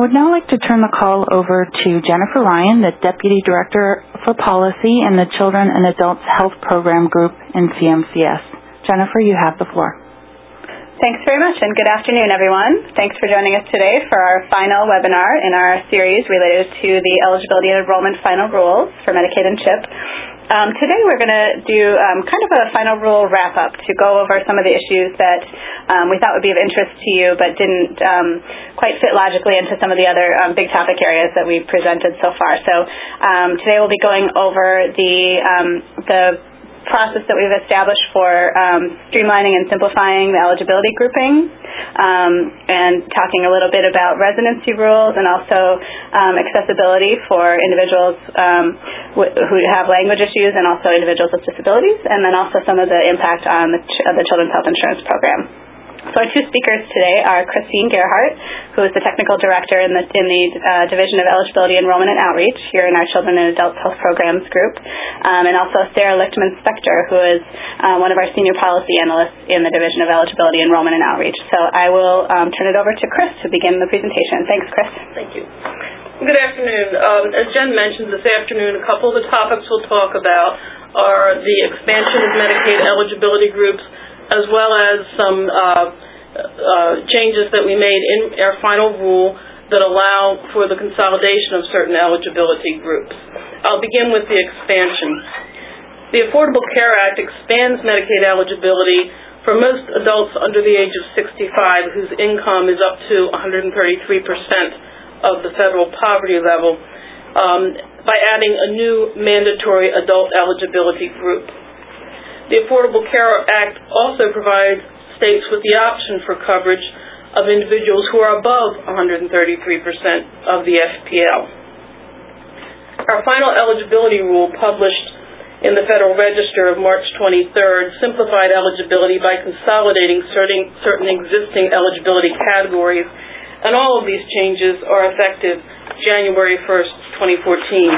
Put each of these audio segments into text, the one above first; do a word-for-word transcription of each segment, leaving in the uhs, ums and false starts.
would now like to turn the call over to Jennifer Ryan, the Deputy Director for Policy in the Children and Adults Health Program Group in C M C S. Jennifer, you have the floor. Thanks very much, and good afternoon, everyone. Thanks for joining us today for our final webinar in our series related to the eligibility and enrollment final rules for Medicaid and CHIP. Um, today we're going to do um, kind of a final rule wrap-up to go over some of the issues that um, we thought would be of interest to you but didn't um, quite fit logically into some of the other um, big topic areas that we've presented so far. So um, today we'll be going over the um, the process that we've established for um, streamlining and simplifying the eligibility grouping, um, and talking a little bit about residency rules and also um, accessibility for individuals um, w- who have language issues and also individuals with disabilities, and then also some of the impact on the, ch- of the Children's Health Insurance Program. So our two speakers today are Christine Gerhardt, who is the Technical Director in the, in the uh, Division of Eligibility, Enrollment, and Outreach here in our Children and Adult Health Programs group, um, and also Sarah Lichtman-Spector, who is uh, one of our Senior Policy Analysts in the Division of Eligibility, Enrollment, and Outreach. So I will um, turn it over to Chris to begin the presentation. Thanks, Chris. Thank you. Good afternoon. Um, as Jen mentioned this afternoon, a couple of the topics we'll talk about are the expansion of Medicaid eligibility groups, as well as some uh, uh, changes that we made in our final rule that allow for the consolidation of certain eligibility groups. I'll begin with the expansion. The Affordable Care Act expands Medicaid eligibility for most adults under the age of sixty-five whose income is up to one hundred thirty-three percent of the federal poverty level, um, by adding a new mandatory adult eligibility group. The Affordable Care Act also provides states with the option for coverage of individuals who are above one hundred thirty-three percent of the F P L. Our final eligibility rule, published in the Federal Register of March twenty-third, simplified eligibility by consolidating certain, certain existing eligibility categories, and all of these changes are effective January first, twenty fourteen.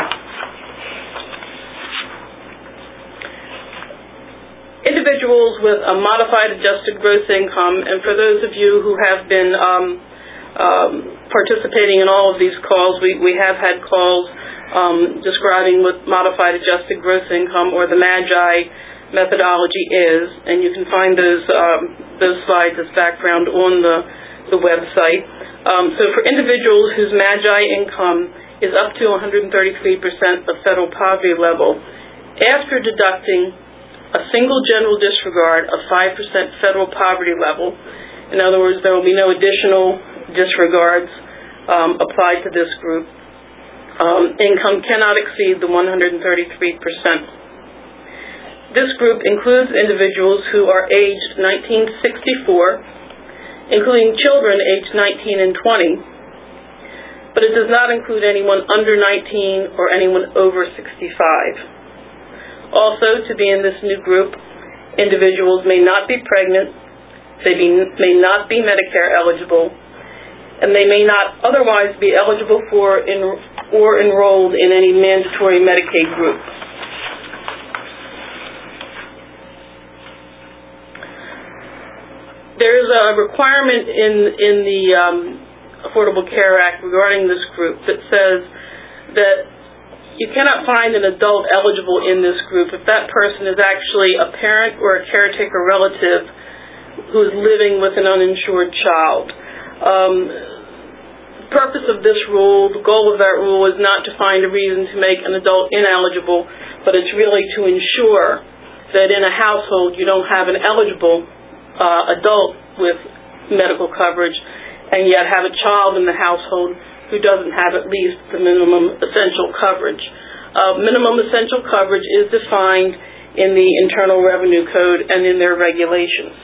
Individuals with a modified adjusted gross income, and for those of you who have been um, um, participating in all of these calls, we, we have had calls um, describing what modified adjusted gross income or the MAGI methodology is, and you can find those um, those slides as background on the, the website. Um, so for individuals whose MAGI income is up to one hundred thirty-three percent of federal poverty level, after deducting a single general disregard of five percent federal poverty level. In other words, there will be no additional disregards um, applied to this group. Um, income cannot exceed the one hundred thirty-three percent. This group includes individuals who are aged nineteen sixty-four, including children aged nineteen and twenty, but it does not include anyone under nineteen or anyone over sixty-five. Also, to be in this new group, individuals may not be pregnant, they be, may not be Medicare eligible, and they may not otherwise be eligible for in, or enrolled in any mandatory Medicaid group. There is a requirement in, in the um, Affordable Care Act regarding this group that says that you cannot find an adult eligible in this group if that person is actually a parent or a caretaker relative who is living with an uninsured child. Um, the purpose of this rule, the goal of that rule, is not to find a reason to make an adult ineligible, but it's really to ensure that in a household you don't have an eligible uh, adult with medical coverage and yet have a child in the household who doesn't have at least the minimum essential coverage. Uh, minimum essential coverage is defined in the Internal Revenue Code and in their regulations.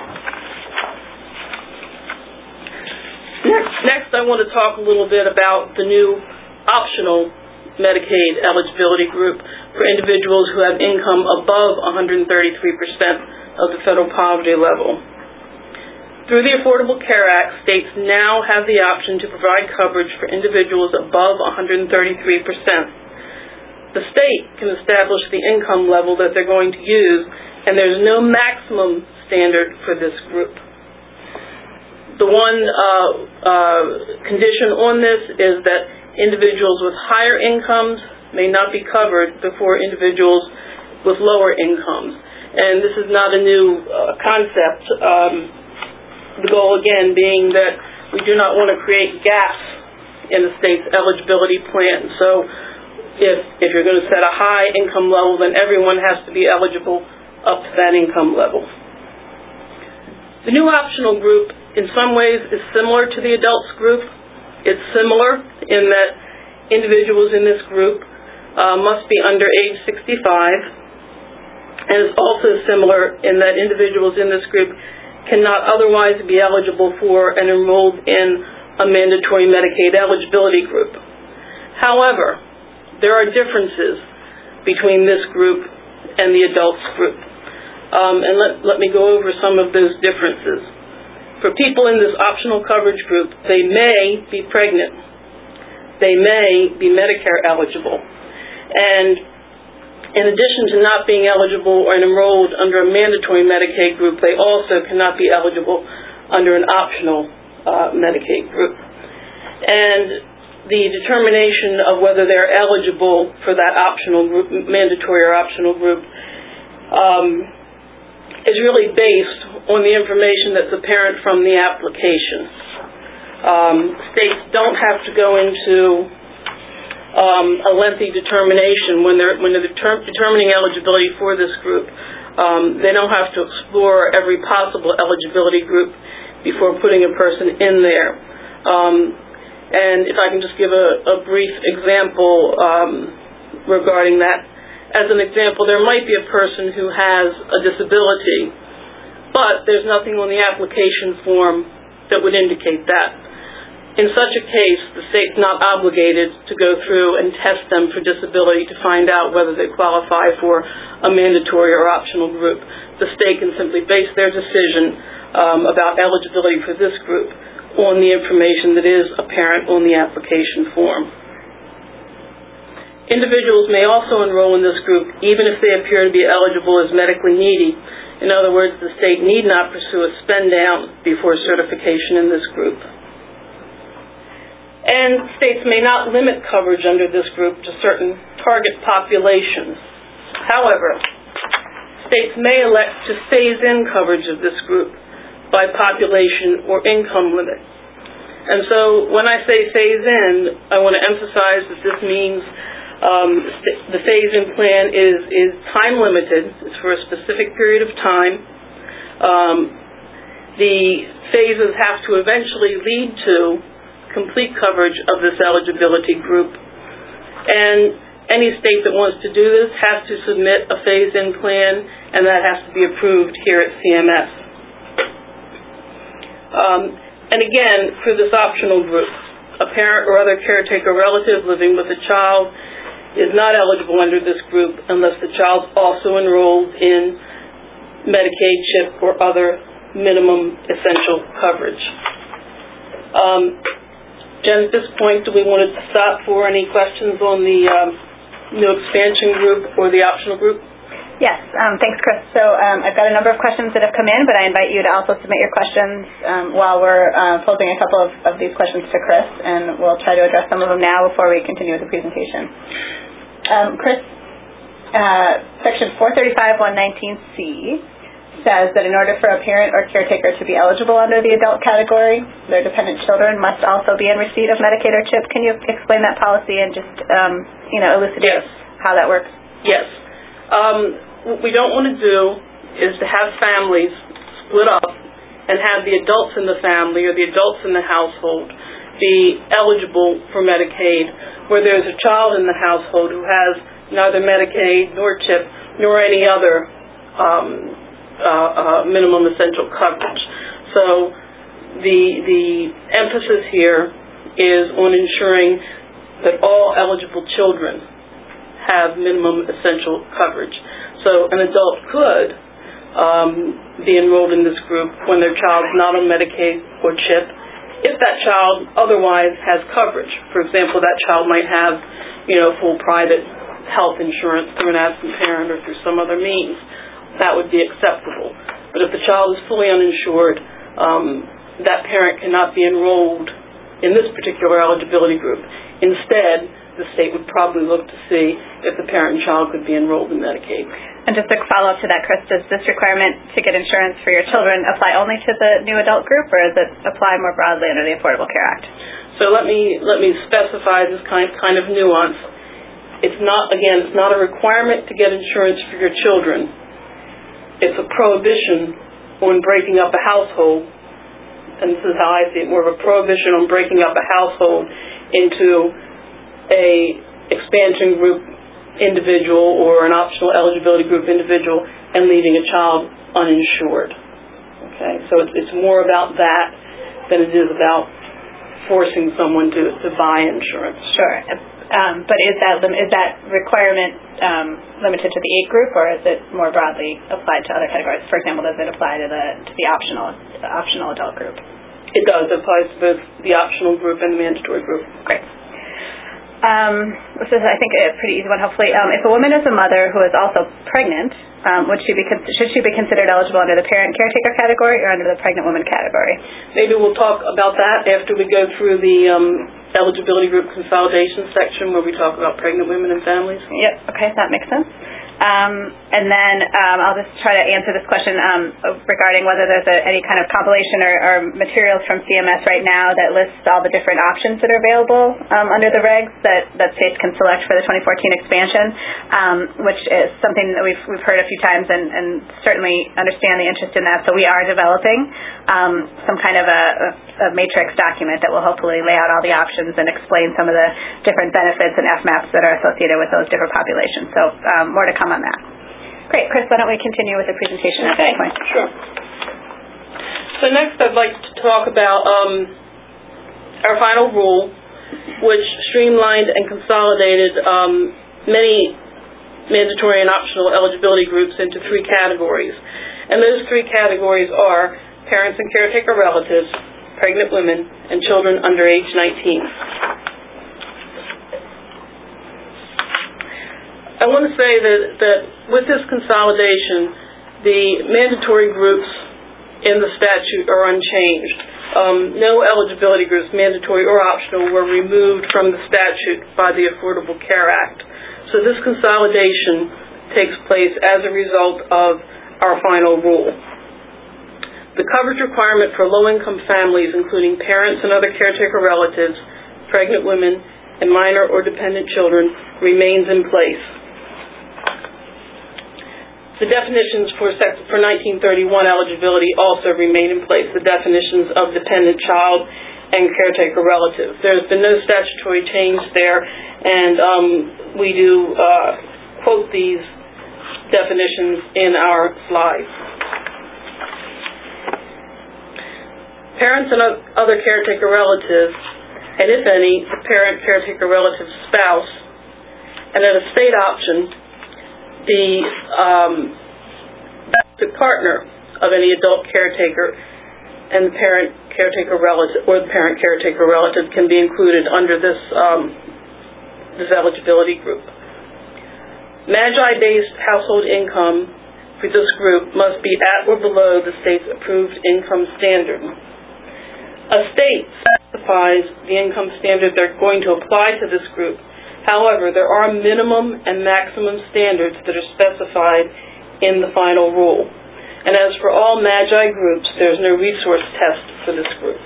Next, next I want to talk a little bit about the new optional Medicaid eligibility group for individuals who have income above one hundred thirty-three percent of the federal poverty level. Through the Affordable Care Act, states now have the option to provide coverage for individuals above one hundred thirty-three percent. The state can establish the income level that they're going to use, and there's no maximum standard for this group. the one uh, uh, condition on this is that individuals with higher incomes may not be covered before individuals with lower incomes. And this is not a new uh, concept. Um, the goal, again, being that we do not want to create gaps in the state's eligibility plan. So if, if you're going to set a high income level, then everyone has to be eligible up to that income level. The new optional group, in some ways, is similar to the adults group. It's similar in that individuals in this group uh, must be under age sixty-five, and it's also similar in that individuals in this group cannot otherwise be eligible for and enrolled in a mandatory Medicaid eligibility group. However, there are differences between this group and the adults group. Um, and let, let me go over some of those differences. For people in this optional coverage group, they may be pregnant. They may be Medicare eligible. And in addition to not being eligible or enrolled under a mandatory Medicaid group, they also cannot be eligible under an optional uh, Medicaid group. And the determination of whether they're eligible for that optional group, mandatory or optional group, um, is really based on the information that's apparent from the application. Um, states don't have to go into um, a lengthy determination when they're when they're deter- determining eligibility for this group. Um, they don't have to explore every possible eligibility group before putting a person in there. Um, and if I can just give a, a brief example um, regarding that. As an example, there might be a person who has a disability, but there's nothing on the application form that would indicate that. In such a case, the state's not obligated to go through and test them for disability to find out whether they qualify for a mandatory or optional group. The state can simply base their decision um, about eligibility for this group on the information that is apparent on the application form. Individuals may also enroll in this group even if they appear to be eligible as medically needy. In other words, the state need not pursue a spend down before certification in this group. And states may not limit coverage under this group to certain target populations. However, states may elect to phase in coverage of this group by population or income limit. And so when I say phase in, I want to emphasize that this means Um, the phase-in plan is, is time-limited. It's for a specific period of time. Um, the phases have to eventually lead to complete coverage of this eligibility group. And any state that wants to do this has to submit a phase-in plan, and that has to be approved here at C M S. Um, and again, for this optional group, a parent or other caretaker relative living with a child is not eligible under this group unless the child's also enrolled in Medicaid, CHIP, or other minimum essential coverage. Um, Jen, at this point, do we want to stop for any questions on the um, new expansion group or the optional group? Yes, um, thanks, Chris. So um, I've got a number of questions that have come in, but I invite you to also submit your questions um, while we're uh, posing a couple of, of these questions to Chris, and we'll try to address some of them now before we continue with the presentation. Um, Chris, uh, Section four thirty-five one nineteen C says that in order for a parent or caretaker to be eligible under the adult category, their dependent children must also be in receipt of Medicaid or CHIP. Can you explain that policy and just, um, you know, elucidate yes. how that works? Yes. Um, what we don't want to do is to have families split up and have the adults in the family or the adults in the household be eligible for Medicaid, where there's a child in the household who has neither Medicaid nor CHIP nor any other um, uh, uh, minimum essential coverage. So the the emphasis here is on ensuring that all eligible children have minimum essential coverage. So an adult could um, be enrolled in this group when their child is not on Medicaid or CHIP, if that child otherwise has coverage. For example, that child might have, you know, full private health insurance through an absent parent or through some other means. That would be acceptable. But if the child is fully uninsured, um, that parent cannot be enrolled in this particular eligibility group. Instead, the state would probably look to see if the parent and child could be enrolled in Medicaid. And just a follow-up to that, Chris, does this requirement to get insurance for your children apply only to the new adult group, or does it apply more broadly under the Affordable Care Act? So let me let me specify this kind kind of nuance. It's not, again, it's not a requirement to get insurance for your children. It's a prohibition on breaking up a household, and this is how I see it, more of a prohibition on breaking up a household into a expansion group individual or an optional eligibility group individual and leaving a child uninsured. Okay, so it's, it's more about that than it is about forcing someone to, to buy insurance. Sure. Um, but is that is that requirement um, limited to the age group, or is it more broadly applied to other categories? For example, does it apply to the to the optional the optional adult group? It does. It applies to both the optional group and the mandatory group. Great. Um, this is, I think, a pretty easy one, hopefully. Um, if a woman is a mother who is also pregnant, um, would she be should she be considered eligible under the parent caretaker category or under the pregnant woman category? Maybe we'll talk about that after we go through the um, eligibility group consolidation section where we talk about pregnant women and families. Yep. Okay, that makes sense. Um, and then um, I'll just try to answer this question um, regarding whether there's a, any kind of compilation or, or materials from C M S right now that lists all the different options that are available um, under the regs that, that states can select for the twenty fourteen expansion, um, which is something that we've we've heard a few times and, and certainly understand the interest in that. So we are developing um, some kind of a, a, a matrix document that will hopefully lay out all the options and explain some of the different benefits and F MAPs that are associated with those different populations. So um, more to come on that. Great. Chris, why don't we continue with the presentation at okay, this point? Sure. So next I'd like to talk about um, our final rule, which streamlined and consolidated um, many mandatory and optional eligibility groups into three categories. And those three categories are parents and caretaker relatives, pregnant women, and children under age nineteen. I want to say that, that with this consolidation, the mandatory groups in the statute are unchanged. Um, no eligibility groups, mandatory or optional, were removed from the statute by the Affordable Care Act. So this consolidation takes place as a result of our final rule. The coverage requirement for low-income families, including parents and other caretaker relatives, pregnant women, and minor or dependent children, remains in place. The definitions for for nineteen thirty-one eligibility also remain in place, the definitions of dependent child and caretaker relative. There's been no statutory change there, and um, we do uh, quote these definitions in our slides. Parents and other caretaker relatives, and if any, the parent caretaker relative spouse, and at a state option, the um, the partner of any adult caretaker and the parent caretaker relative or the parent caretaker relative can be included under this um, this eligibility group. Magi-based household income for this group must be at or below the state's approved income standard. A state specifies the income standard they're going to apply to this group. However, there are minimum and maximum standards that are specified in the final rule. And as for all Magi groups, there's no resource test for this group.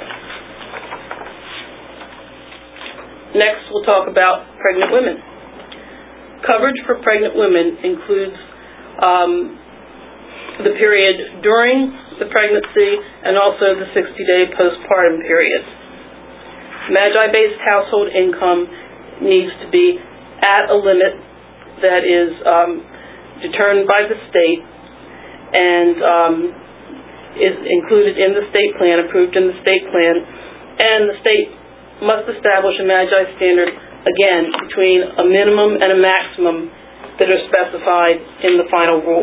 Next, we'll talk about pregnant women. Coverage for pregnant women includes um, the period during the pregnancy and also the sixty-day postpartum period. Magi-based household income needs to be at a limit that is um, determined by the state and um, is included in the state plan, approved in the state plan, and the state must establish a Magi standard, again, between a minimum and a maximum that are specified in the final rule.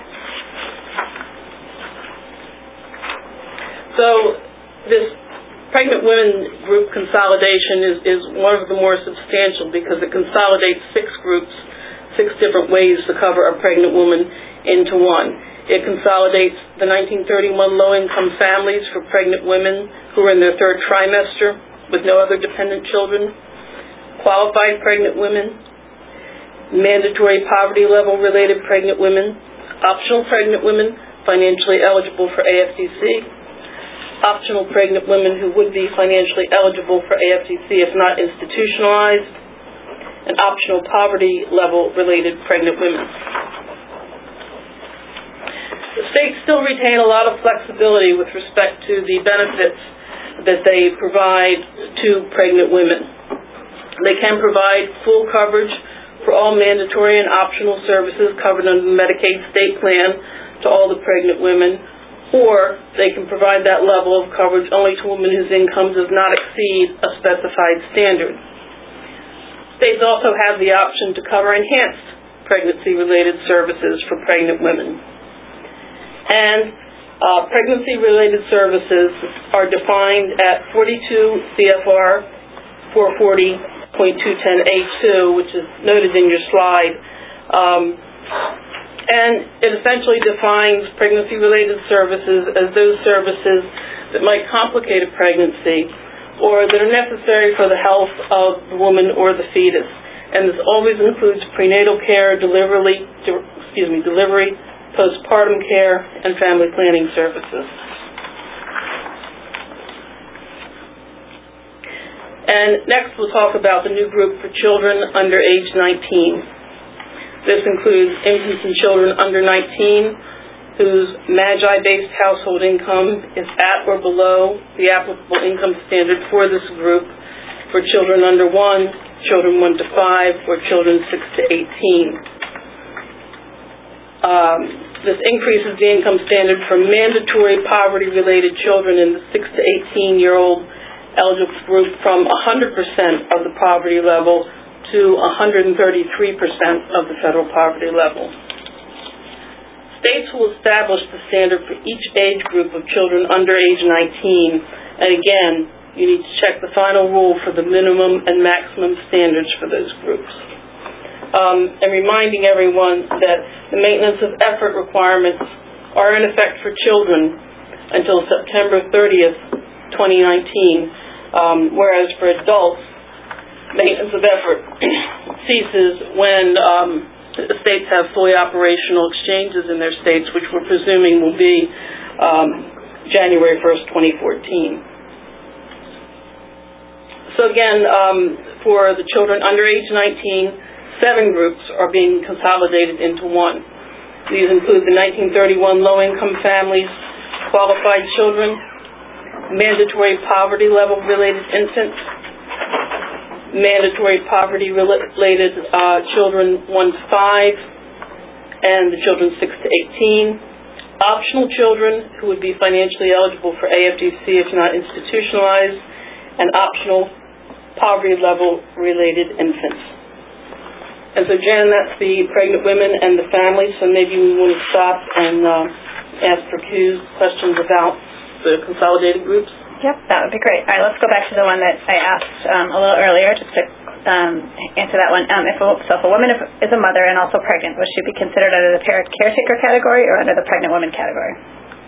So this pregnant women group consolidation is, is one of the more substantial because it consolidates six groups, six different ways to cover a pregnant woman into one. It consolidates the nineteen thirty-one low-income families for pregnant women who are in their third trimester with no other dependent children, qualified pregnant women, mandatory poverty level related pregnant women, optional pregnant women financially eligible for A F D C, optional pregnant women who would be financially eligible for A F D C if not institutionalized, and optional poverty level related pregnant women. The states still retain a lot of flexibility with respect to the benefits that they provide to pregnant women. They can provide full coverage for all mandatory and optional services covered under the Medicaid state plan to all the pregnant women, or they can provide that level of coverage only to women whose income does not exceed a specified standard. States also have the option to cover enhanced pregnancy-related services for pregnant women. And uh, pregnancy-related services are defined at forty-two C F R four forty point two ten A two, which is noted in your slide. Um, and it essentially defines pregnancy-related services as those services that might complicate a pregnancy or that are necessary for the health of the woman or the fetus. And this always includes prenatal care, delivery, excuse me, delivery, postpartum care, and family planning services. And next we'll talk about the new group for children under age nineteen. This includes infants and children under nineteen whose MAGI-based household income is at or below the applicable income standard for this group for children under one, children one to five, or children six to eighteen. Um, this increases the income standard for mandatory poverty-related children in the six to eighteen-year-old eligible group from one hundred percent of the poverty level to one hundred thirty-three percent of the federal poverty level. States will establish the standard for each age group of children under age nineteen, and again, you need to check the final rule for the minimum and maximum standards for those groups. Um, and reminding everyone that the maintenance of effort requirements are in effect for children until September thirtieth, twenty nineteen, um, whereas for adults, maintenance of effort ceases when um, the states have fully operational exchanges in their states, which we're presuming will be um, January first, twenty fourteen. So again, um, for the children under age nineteen, seven groups are being consolidated into one. These include the nineteen thirty-one low-income families, qualified children, mandatory poverty level related infants, mandatory poverty related uh, children one to five, and the children six to eighteen, optional children who would be financially eligible for A F D C if not institutionalized, and optional poverty level related infants. And so, Jen, that's the pregnant women and the families, so maybe we want to stop and uh, ask for Q's questions about the consolidated groups. Yep, that would be great. All right, let's go back to the one that I asked um, a little earlier, just to um, answer that one. Um, if a, so if a woman is a mother and also pregnant, would she be considered under the parent caretaker category or under the pregnant woman category?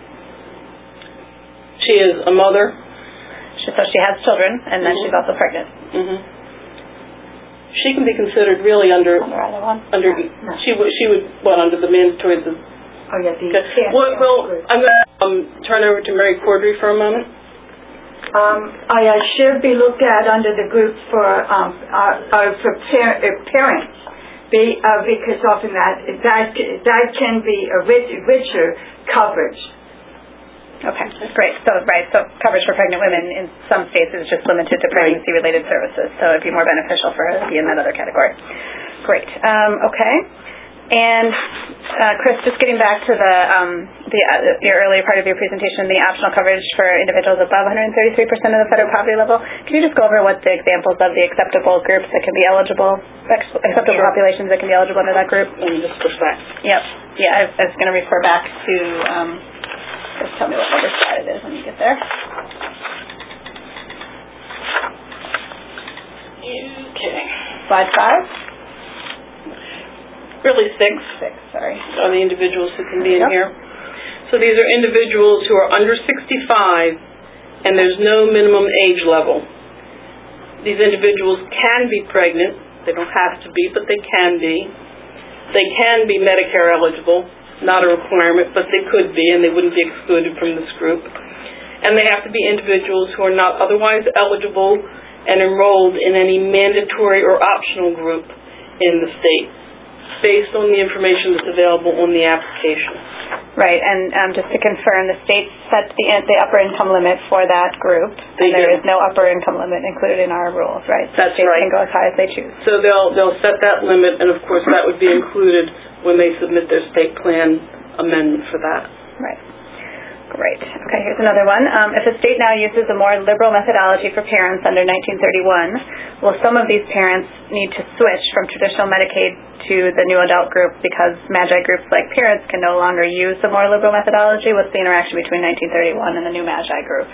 She is a mother. She, so she has children, and then mm-hmm. she's also pregnant. Mm-hmm. She can be considered really under under either one. Under no. she would she would what under the mandatory. The, oh yeah, the okay. yeah, well, well, I'm going to um, turn over to Mary Cordry for a moment. Um, I uh, should be looked at under the group for um, uh, uh, for par- uh, parents, be, uh, because often that that that can be a rich, richer coverage. Okay, great. So, right, so coverage for pregnant women in some states is just limited to pregnancy-related services, so it'd be more beneficial for her to be in that other category. Great. Um, okay. And, uh, Chris, just getting back to the, um, the uh, your earlier part of your presentation, the optional coverage for individuals above one hundred thirty-three percent of the federal poverty level, can you just go over what the examples of the acceptable groups that can be eligible, acceptable sure. populations that can be eligible under that group? Let me just push back. Yep. Yeah, I, I was going to refer back to... Um, Just tell me what other slide it is when you get there. Okay. Slide five? Really six. Six, sorry. Are the individuals who can be in yep. here. So these are individuals who are under sixty-five, and there's no minimum age level. These individuals can be pregnant. They don't have to be, but they can be. They can be Medicare eligible, not a requirement, but they could be, and they wouldn't be excluded from this group. And they have to be individuals who are not otherwise eligible and enrolled in any mandatory or optional group in the state, based on the information that's available on the application. Right, and um, just to confirm, the state sets the, the upper income limit for that group, They and there do. is no upper income limit included in our rules, right? That's States right. can go as high as they choose. So they'll they'll set that limit, and of course that would be included when they submit their state plan amendment for that. Right. Great. Okay, here's another one. Um, if a state now uses a more liberal methodology for parents under nineteen thirty-one, will some of these parents need to switch from traditional Medicaid to the new adult group because MAGI groups like parents can no longer use the more liberal methodology? What's the interaction between nineteen thirty-one and the new MAGI group?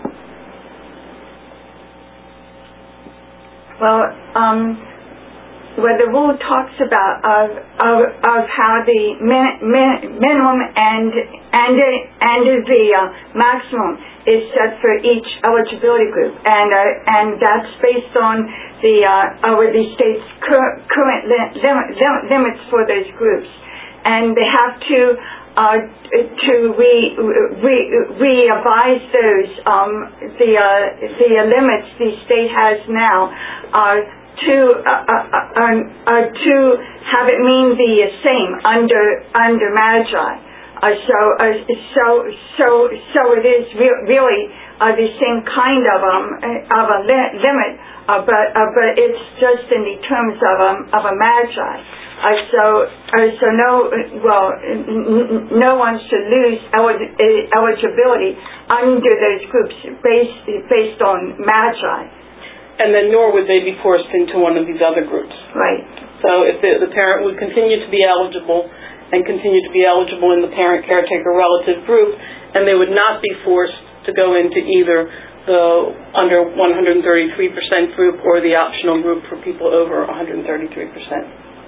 Well, um, where the rule talks about of of, of how the min, min, minimum and and and the uh, maximum is set for each eligibility group, and uh, and that's based on the uh, over the state's cur- current li- lim- lim- limits for those groups, and they have to uh, to re re revise those um, the uh, the limits the state has now. Uh, to uh, uh, uh, uh, to have it mean the same under under MAGI, uh, so uh, so so so it is re- really uh, the same kind of um of a li- limit, uh, but uh, but it's just in the terms of um of a MAGI. Uh, so uh, so no well n- n- no one should lose elig- eligibility under those groups based based on MAGI. And then nor would they be forced into one of these other groups. Right. So if the, the parent would continue to be eligible and continue to be eligible in the parent caretaker relative group, and they would not be forced to go into either the under one hundred thirty-three percent group or the optional group for people over one hundred thirty-three percent.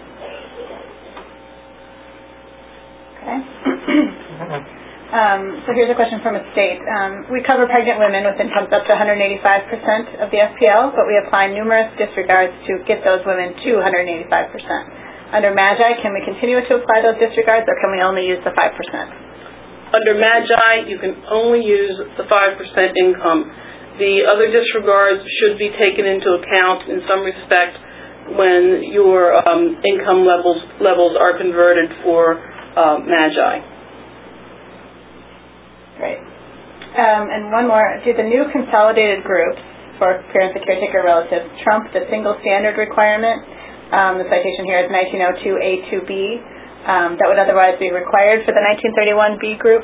Okay. Um, so here's a question from a state. Um, we cover pregnant women with incomes up to one hundred eighty-five percent of the F P L, but we apply numerous disregards to get those women to one hundred eighty-five percent. Under MAGI, can we continue to apply those disregards, or can we only use the five percent? Under MAGI, you can only use the five percent income. The other disregards should be taken into account in some respect when your um, income levels levels are converted for uh, MAGI. Great. Um, and one more. Do the new consolidated groups for parents and caretaker relatives trump the single standard requirement? Um, the citation here is nineteen oh two A two B. Um, that would otherwise be required for the nineteen thirty-one B group?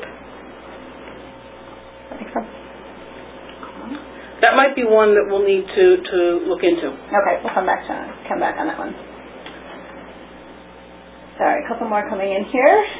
That makes sense? That might be one that we'll need to, to look into. Okay, we'll come back to come back on that one. Sorry, a couple more coming in here.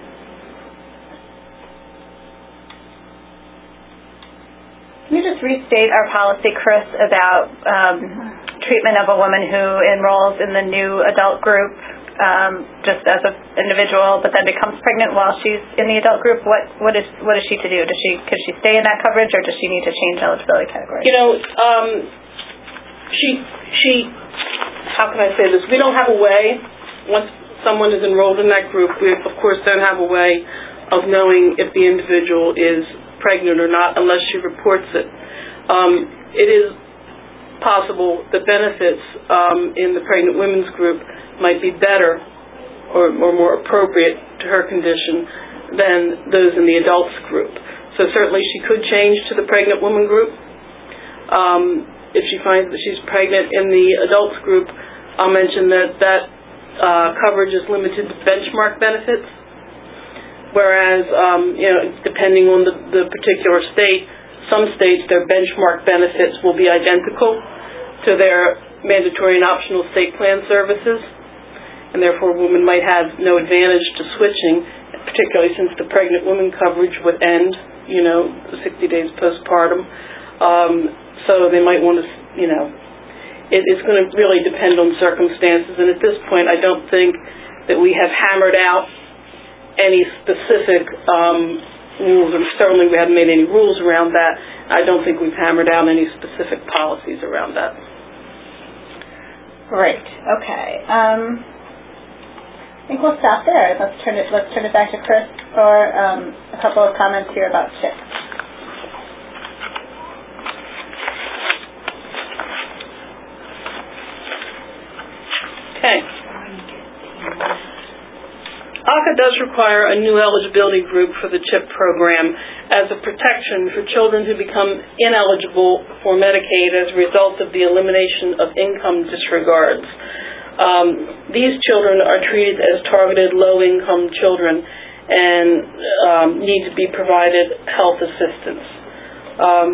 Can you just restate our policy, Chris, about um, treatment of a woman who enrolls in the new adult group um, just as an individual, but then becomes pregnant while she's in the adult group? What what is what is she to do? Does she could she stay in that coverage, or does she need to change eligibility category? You know, um, she she. How can I say this? We don't have a way. Once someone is enrolled in that group, we of course don't have a way of knowing if the individual is pregnant or not unless she reports it. Um, it is possible that benefits um, in the pregnant women's group might be better or, or more appropriate to her condition than those in the adults group. So certainly she could change to the pregnant woman group. Um, if she finds that she's pregnant in the adults group, I'll mention that that uh, coverage is limited to benchmark benefits. Whereas, um, you know, depending on the, the particular state, some states, their benchmark benefits will be identical to their mandatory and optional state plan services, and therefore a woman might have no advantage to switching, particularly since the pregnant woman coverage would end, you know, sixty days postpartum. Um, so they might want to, you know, it, it's going to really depend on circumstances, and at this point I don't think that we have hammered out any specific um, rules, and certainly we haven't made any rules around that. I don't think we've hammered out any specific policies around that. Great. Okay. Um, I think we'll stop there. Let's turn it. Let's turn it back to Chris for um, a couple of comments here about CHIP. Okay. A C A does require a new eligibility group for the CHIP program as a protection for children who become ineligible for Medicaid as a result of the elimination of income disregards. Um, these children are treated as targeted low-income children and um, need to be provided health assistance. Um,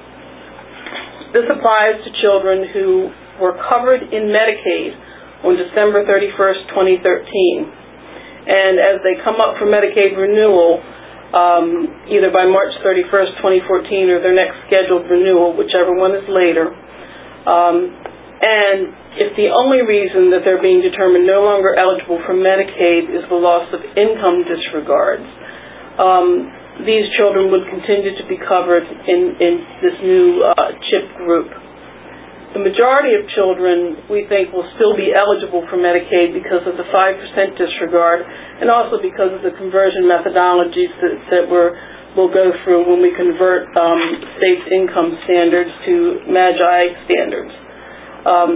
this applies to children who were covered in Medicaid on December thirty-first, twenty thirteen. And as they come up for Medicaid renewal, um, either by March thirty-first, twenty fourteen, or their next scheduled renewal, whichever one is later, um, and if the only reason that they're being determined no longer eligible for Medicaid is the loss of income disregards, um, these children would continue to be covered in, in this new uh, CHIP group. The majority of children, we think, will still be eligible for Medicaid because of the five percent disregard and also because of the conversion methodologies that, that we're, we'll go through when we convert um, states' income standards to MAGI standards. Um,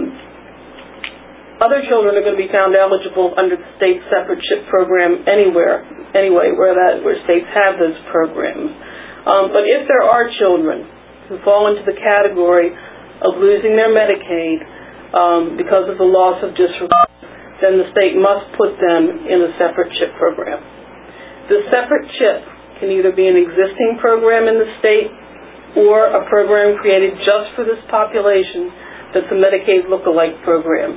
other children are going to be found eligible under the state's separate CHIP program anywhere, anyway, where, that, where states have those programs. Um, but if there are children who fall into the category of losing their Medicaid um, because of the loss of disregard, then the state must put them in a separate CHIP program. The separate CHIP can either be an existing program in the state or a program created just for this population that's a Medicaid look-alike program.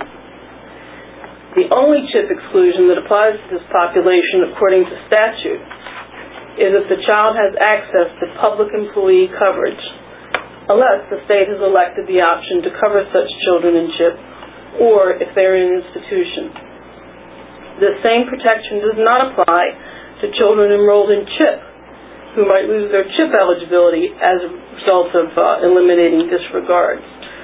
The only CHIP exclusion that applies to this population, according to statute, is if the child has access to public employee coverage, unless the state has elected the option to cover such children in CHIP, or if they're in an institution. The same protection does not apply to children enrolled in CHIP who might lose their CHIP eligibility as a result of uh, eliminating disregards.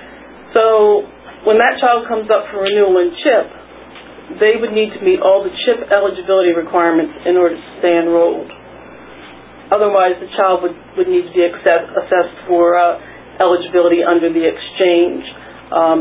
So when that child comes up for renewal in CHIP, they would need to meet all the CHIP eligibility requirements in order to stay enrolled. Otherwise, the child would, would need to be assessed, assessed for uh, eligibility under the exchange, um,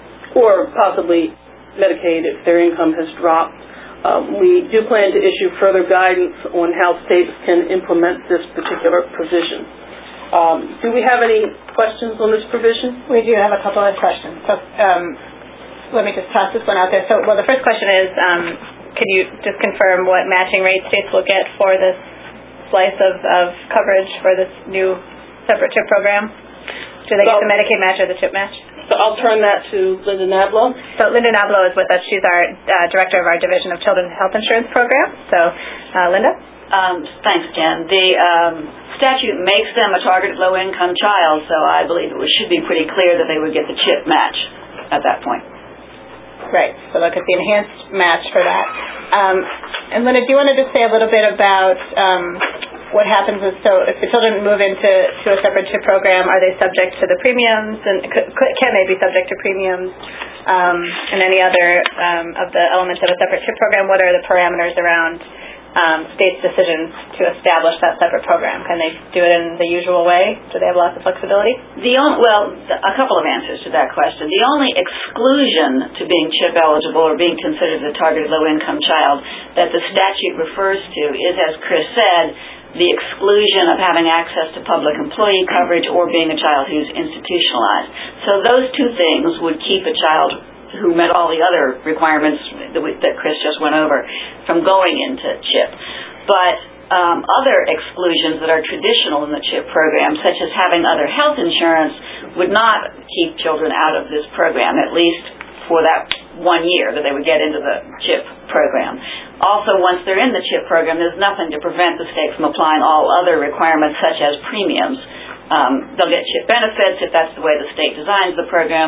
or possibly Medicaid if their income has dropped. Um, we do plan to issue further guidance on how states can implement this particular provision. Um, do we have any questions on this provision? We do have a couple of questions. So um, let me just toss this one out there. So, well, the first question is, um, can you just confirm what matching rate states will get for this slice of, of coverage for this new separate CHIP program? Do they so, get the Medicaid match or the CHIP match? So I'll turn that to Linda Nablo. So Linda Nablo is with us. She's our uh, director of our Division of Children's Health Insurance Program. So, uh, Linda? Um, thanks, Jen. The um, statute makes them a targeted low-income child, so I believe it should be pretty clear that they would get the CHIP match at that point. Right. So look at the enhanced match for that. Um, and Linda, do you want to just say a little bit about um, what happens is, so if the children move into to a separate CHIP program, are they subject to the premiums, and could, can they be subject to premiums um, and any other um, of the elements of a separate CHIP program? What are the parameters around um, states' decisions to establish that separate program? Can they do it in the usual way? Do they have lots of flexibility? The only, well, a couple of answers to that question. The only exclusion to being CHIP eligible or being considered a targeted low-income child that the statute refers to is, as Chris said, the exclusion of having access to public employee coverage or being a child who's institutionalized. So those two things would keep a child who met all the other requirements that, we, that Chris just went over from going into CHIP. But um, other exclusions that are traditional in the CHIP program, such as having other health insurance, would not keep children out of this program, at least for that one year that they would get into the CHIP program. Also, once they're in the CHIP program, there's nothing to prevent the state from applying all other requirements, such as premiums. Um, they'll get CHIP benefits if that's the way the state designs the program,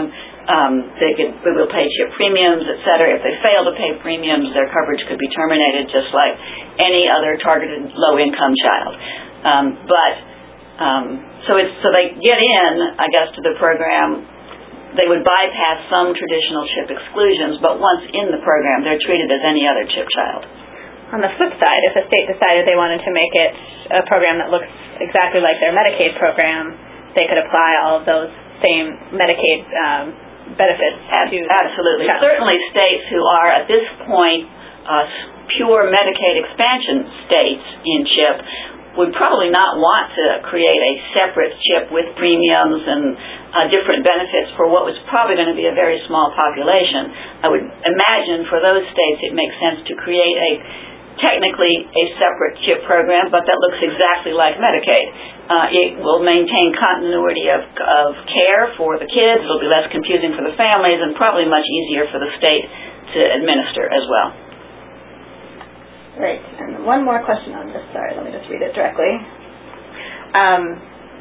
um, they could we will pay CHIP premiums, et cetera. If they fail to pay premiums, their coverage could be terminated, just like any other targeted low-income child. Um, but um, so it's so they get in, I guess, to the program. They would bypass some traditional CHIP exclusions, but once in the program, they're treated as any other CHIP child. On the flip side, if a state decided they wanted to make it a program that looks exactly like their Medicaid program, they could apply all of those same Medicaid um, benefits to absolutely. child. Certainly states who are at this point uh, pure Medicaid expansion states in CHIP would probably not want to create a separate CHIP with premiums and uh, different benefits for what was probably going to be a very small population. I would imagine for those states it makes sense to create a technically a separate CHIP program, but that looks exactly like Medicaid. Uh, it will maintain continuity of, of care for the kids. It'll be less confusing for the families and probably much easier for the state to administer as well. Great. And one more question on this. Sorry, let me just read it directly. Um,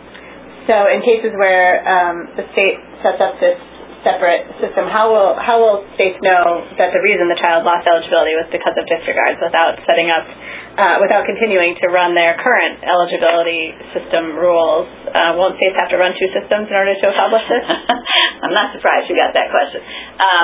so in cases where um, the state sets up this separate system, how will how will states know that the reason the child lost eligibility was because of disregards without setting up, uh, without continuing to run their current eligibility system rules? Uh, won't states have to run two systems in order to accomplish this? I'm not surprised you got that question. Um,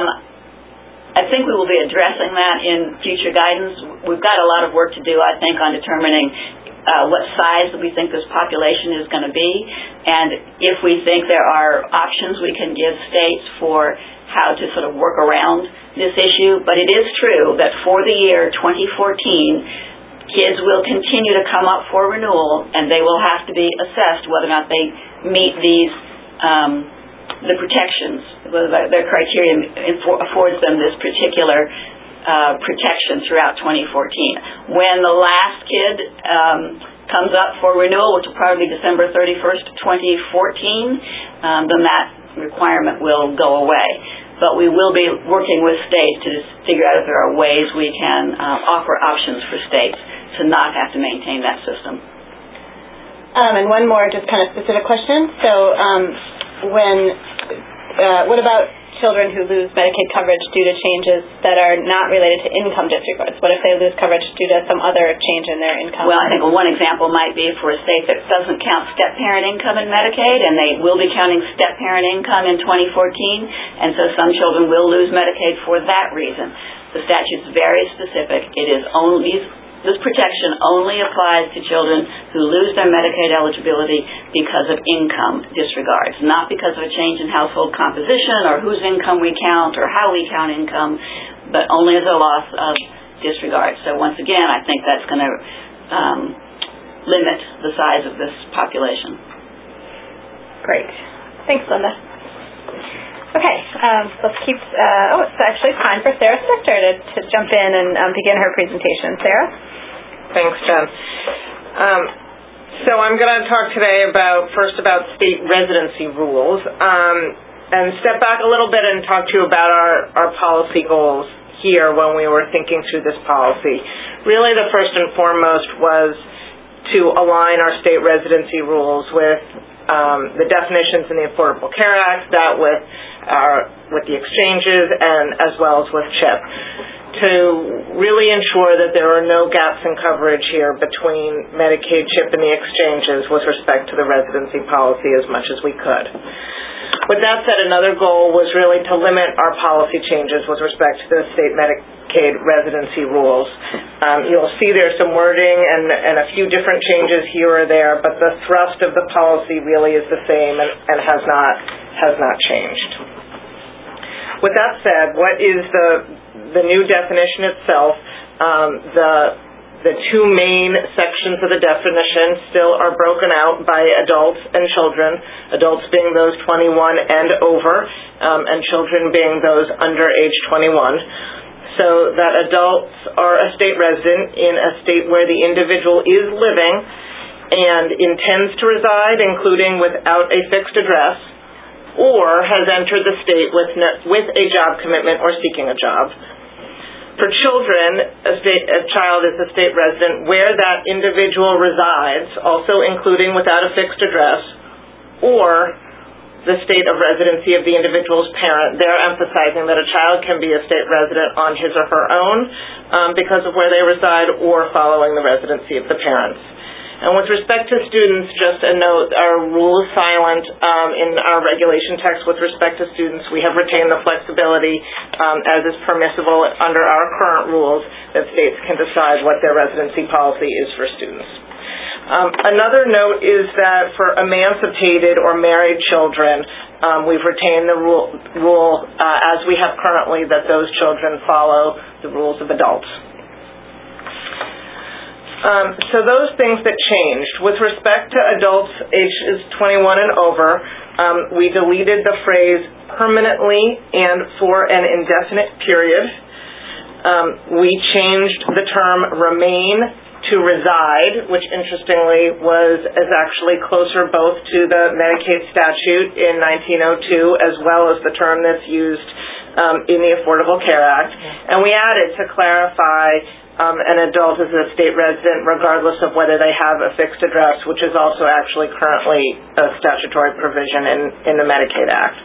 I think we will be addressing that in future guidance. We've got a lot of work to do, I think, on determining uh, what size we think this population is going to be, and if we think there are options we can give states for how to sort of work around this issue. But it is true that for the year twenty fourteen, kids will continue to come up for renewal, and they will have to be assessed whether or not they meet these um, the protections, whether their criteria affords them this particular uh, protection throughout twenty fourteen. When the last kid um, comes up for renewal, which will probably be December thirty-first, twenty fourteen, um, then that requirement will go away. But we will be working with states to just figure out if there are ways we can uh, offer options for states to not have to maintain that system. Um, and one more just kind of specific question. So um, when, uh, what about children who lose Medicaid coverage due to changes that are not related to income disregards? What if they lose coverage due to some other change in their income? Well, I think one example might be for a state that doesn't count step-parent income in Medicaid, and they will be counting step-parent income in twenty fourteen, and so some children will lose Medicaid for that reason. The statute's very specific. It is only This protection only applies to children who lose their Medicaid eligibility because of income disregards, not because of a change in household composition or whose income we count or how we count income, but only as a loss of disregard. So once again, I think that's going to um, limit the size of this population. Great. Thanks, Linda. Okay, um, so let's keep, uh, oh, it's actually time for Sarah Spector to, to jump in and um, begin her presentation. Sarah? Thanks, Jen. Um, so I'm going to talk today about, first about state residency rules, um, and step back a little bit and talk to you about our, our policy goals here when we were thinking through this policy. Really the first and foremost was to align our state residency rules with um, the definitions in the Affordable Care Act, that with our, with the exchanges, and as well as with CHIP, to really ensure that there are no gaps in coverage here between Medicaid, CHIP, and the exchanges with respect to the residency policy as much as we could. With that said, another goal was really to limit our policy changes with respect to the state Medicaid residency rules. Um, you'll see there's some wording and, and a few different changes here or there, but the thrust of the policy really is the same and, and has not has not changed. With that said, what is the the new definition itself? Um, the The two main sections of the definition still are broken out by adults and children, adults being those twenty-one and over, um, and children being those under age twenty-one. So that adults are a state resident in a state where the individual is living and intends to reside, including without a fixed address, or has entered the state with, with a job commitment or seeking a job. For children, a, state, a child is a state resident where that individual resides, also including without a fixed address, or the state of residency of the individual's parent. They're emphasizing that a child can be a state resident on his or her own um, because of where they reside or following the residency of the parents. And with respect to students, just a note, our rule is silent um, in our regulation text with respect to students. We have retained the flexibility um, as is permissible under our current rules that states can decide what their residency policy is for students. Um, another note is that for emancipated or married children, um, we've retained the rule, rule uh, as we have currently, that those children follow the rules of adults. Um, so those things that changed. With respect to adults ages twenty-one and over, um, we deleted the phrase permanently and for an indefinite period. Um, we changed the term remain to reside, which interestingly was is actually closer both to the Medicaid statute in nineteen oh two as well as the term that's used um, in the Affordable Care Act. And we added to clarify Um, an adult is a state resident regardless of whether they have a fixed address, which is also actually currently a statutory provision in, in the Medicaid Act.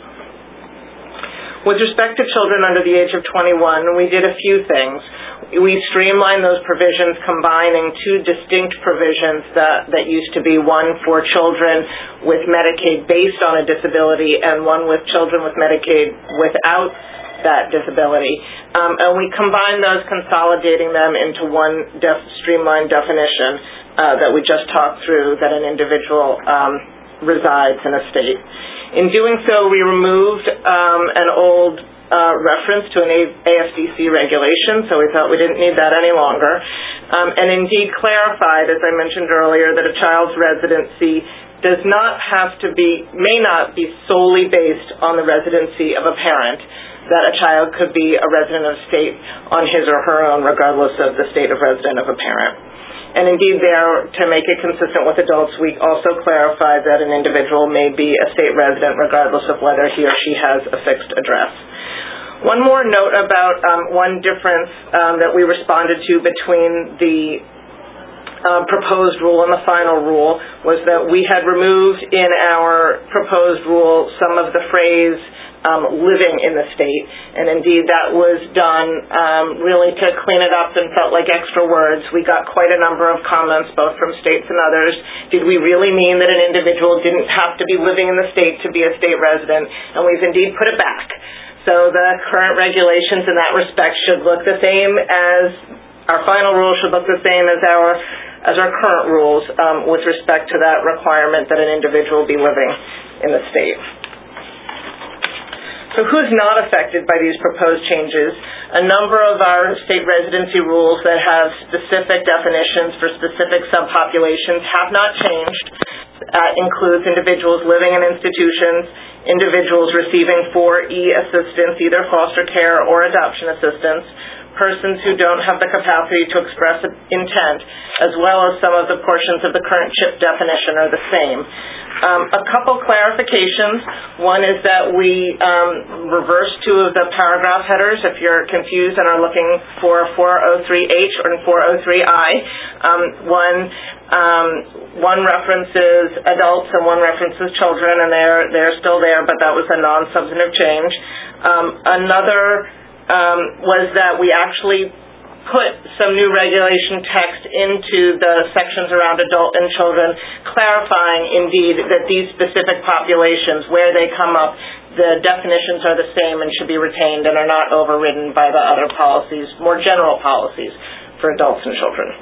With respect to children under the age of twenty-one, we did a few things. We streamlined those provisions, combining two distinct provisions that, that used to be one for children with Medicaid based on a disability and one with children with Medicaid without that disability. Um, and we combine those, consolidating them into one def- streamlined definition uh, that we just talked through, that an individual um, resides in a state. In doing so, we removed um, an old uh, reference to an A F D C regulation, so we thought we didn't need that any longer, um, and indeed clarified, as I mentioned earlier, that a child's residency does not have to be, may not be solely based on the residency of a parent, that a child could be a resident of state on his or her own, regardless of the state of resident of a parent. And indeed there, to make it consistent with adults, we also clarified that an individual may be a state resident regardless of whether he or she has a fixed address. One more note about um, one difference um, that we responded to between the Uh, proposed rule and the final rule was that we had removed in our proposed rule some of the phrase um, living in the state, and indeed that was done um, really to clean it up and felt like extra words. We got quite a number of comments both from states and others. Did we really mean that an individual didn't have to be living in the state to be a state resident? And we've indeed put it back. So the current regulations in that respect should look the same as our final rule, should look the same as our as our current rules um, with respect to that requirement that an individual be living in the state. So who's not affected by these proposed changes? A number of our state residency rules that have specific definitions for specific subpopulations have not changed. That includes individuals living in institutions, individuals receiving four E assistance, either foster care or adoption assistance, persons who don't have the capacity to express intent, as well as some of the portions of the current CHIP definition are the same. Um, a couple clarifications. One is that we um, reversed two of the paragraph headers if you're confused and are looking for four oh three H or four oh three I. Um, one, um, one references adults and one references children, and they're, they're still there, but that was a non-substantive change. Um, another Um, was that we actually put some new regulation text into the sections around adult and children, clarifying indeed that these specific populations, where they come up, the definitions are the same and should be retained and are not overridden by the other policies, more general policies for adults and children.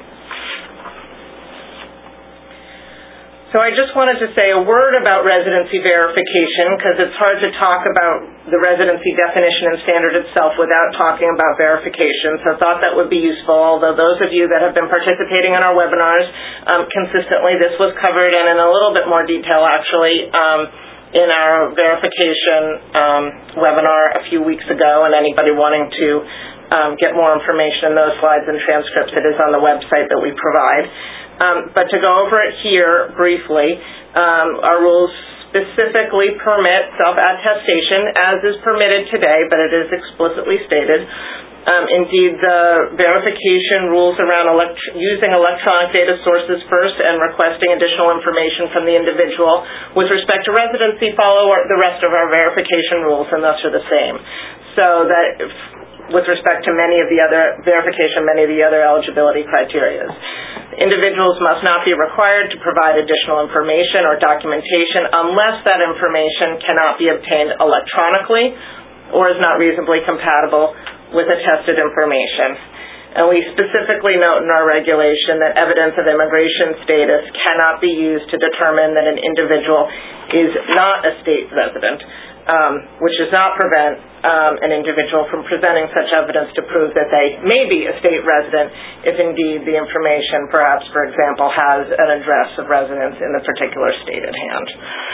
So I just wanted to say a word about residency verification, because it's hard to talk about the residency definition and standard itself without talking about verification. So I thought that would be useful, although those of you that have been participating in our webinars um, consistently, this was covered and in a little bit more detail actually um, in our verification um, webinar a few weeks ago, and anybody wanting to um, get more information in those slides and transcripts, it is on the website that we provide. Um, but to go over it here briefly, um, our rules specifically permit self-attestation, as is permitted today, but it is explicitly stated. Um, indeed, the verification rules around elect- using electronic data sources first and requesting additional information from the individual with respect to residency follow our, the rest of our verification rules, and thus are the same. So that if, with respect to many of the other verification, many of the other eligibility criteria. Individuals must not be required to provide additional information or documentation unless that information cannot be obtained electronically or is not reasonably compatible with attested information. And we specifically note in our regulation that evidence of immigration status cannot be used to determine that an individual is not a state resident, um, which does not prevent um, an individual from presenting such evidence to prove that they may be a state resident if indeed the information, perhaps, for example, has an address of residence in the particular state at hand.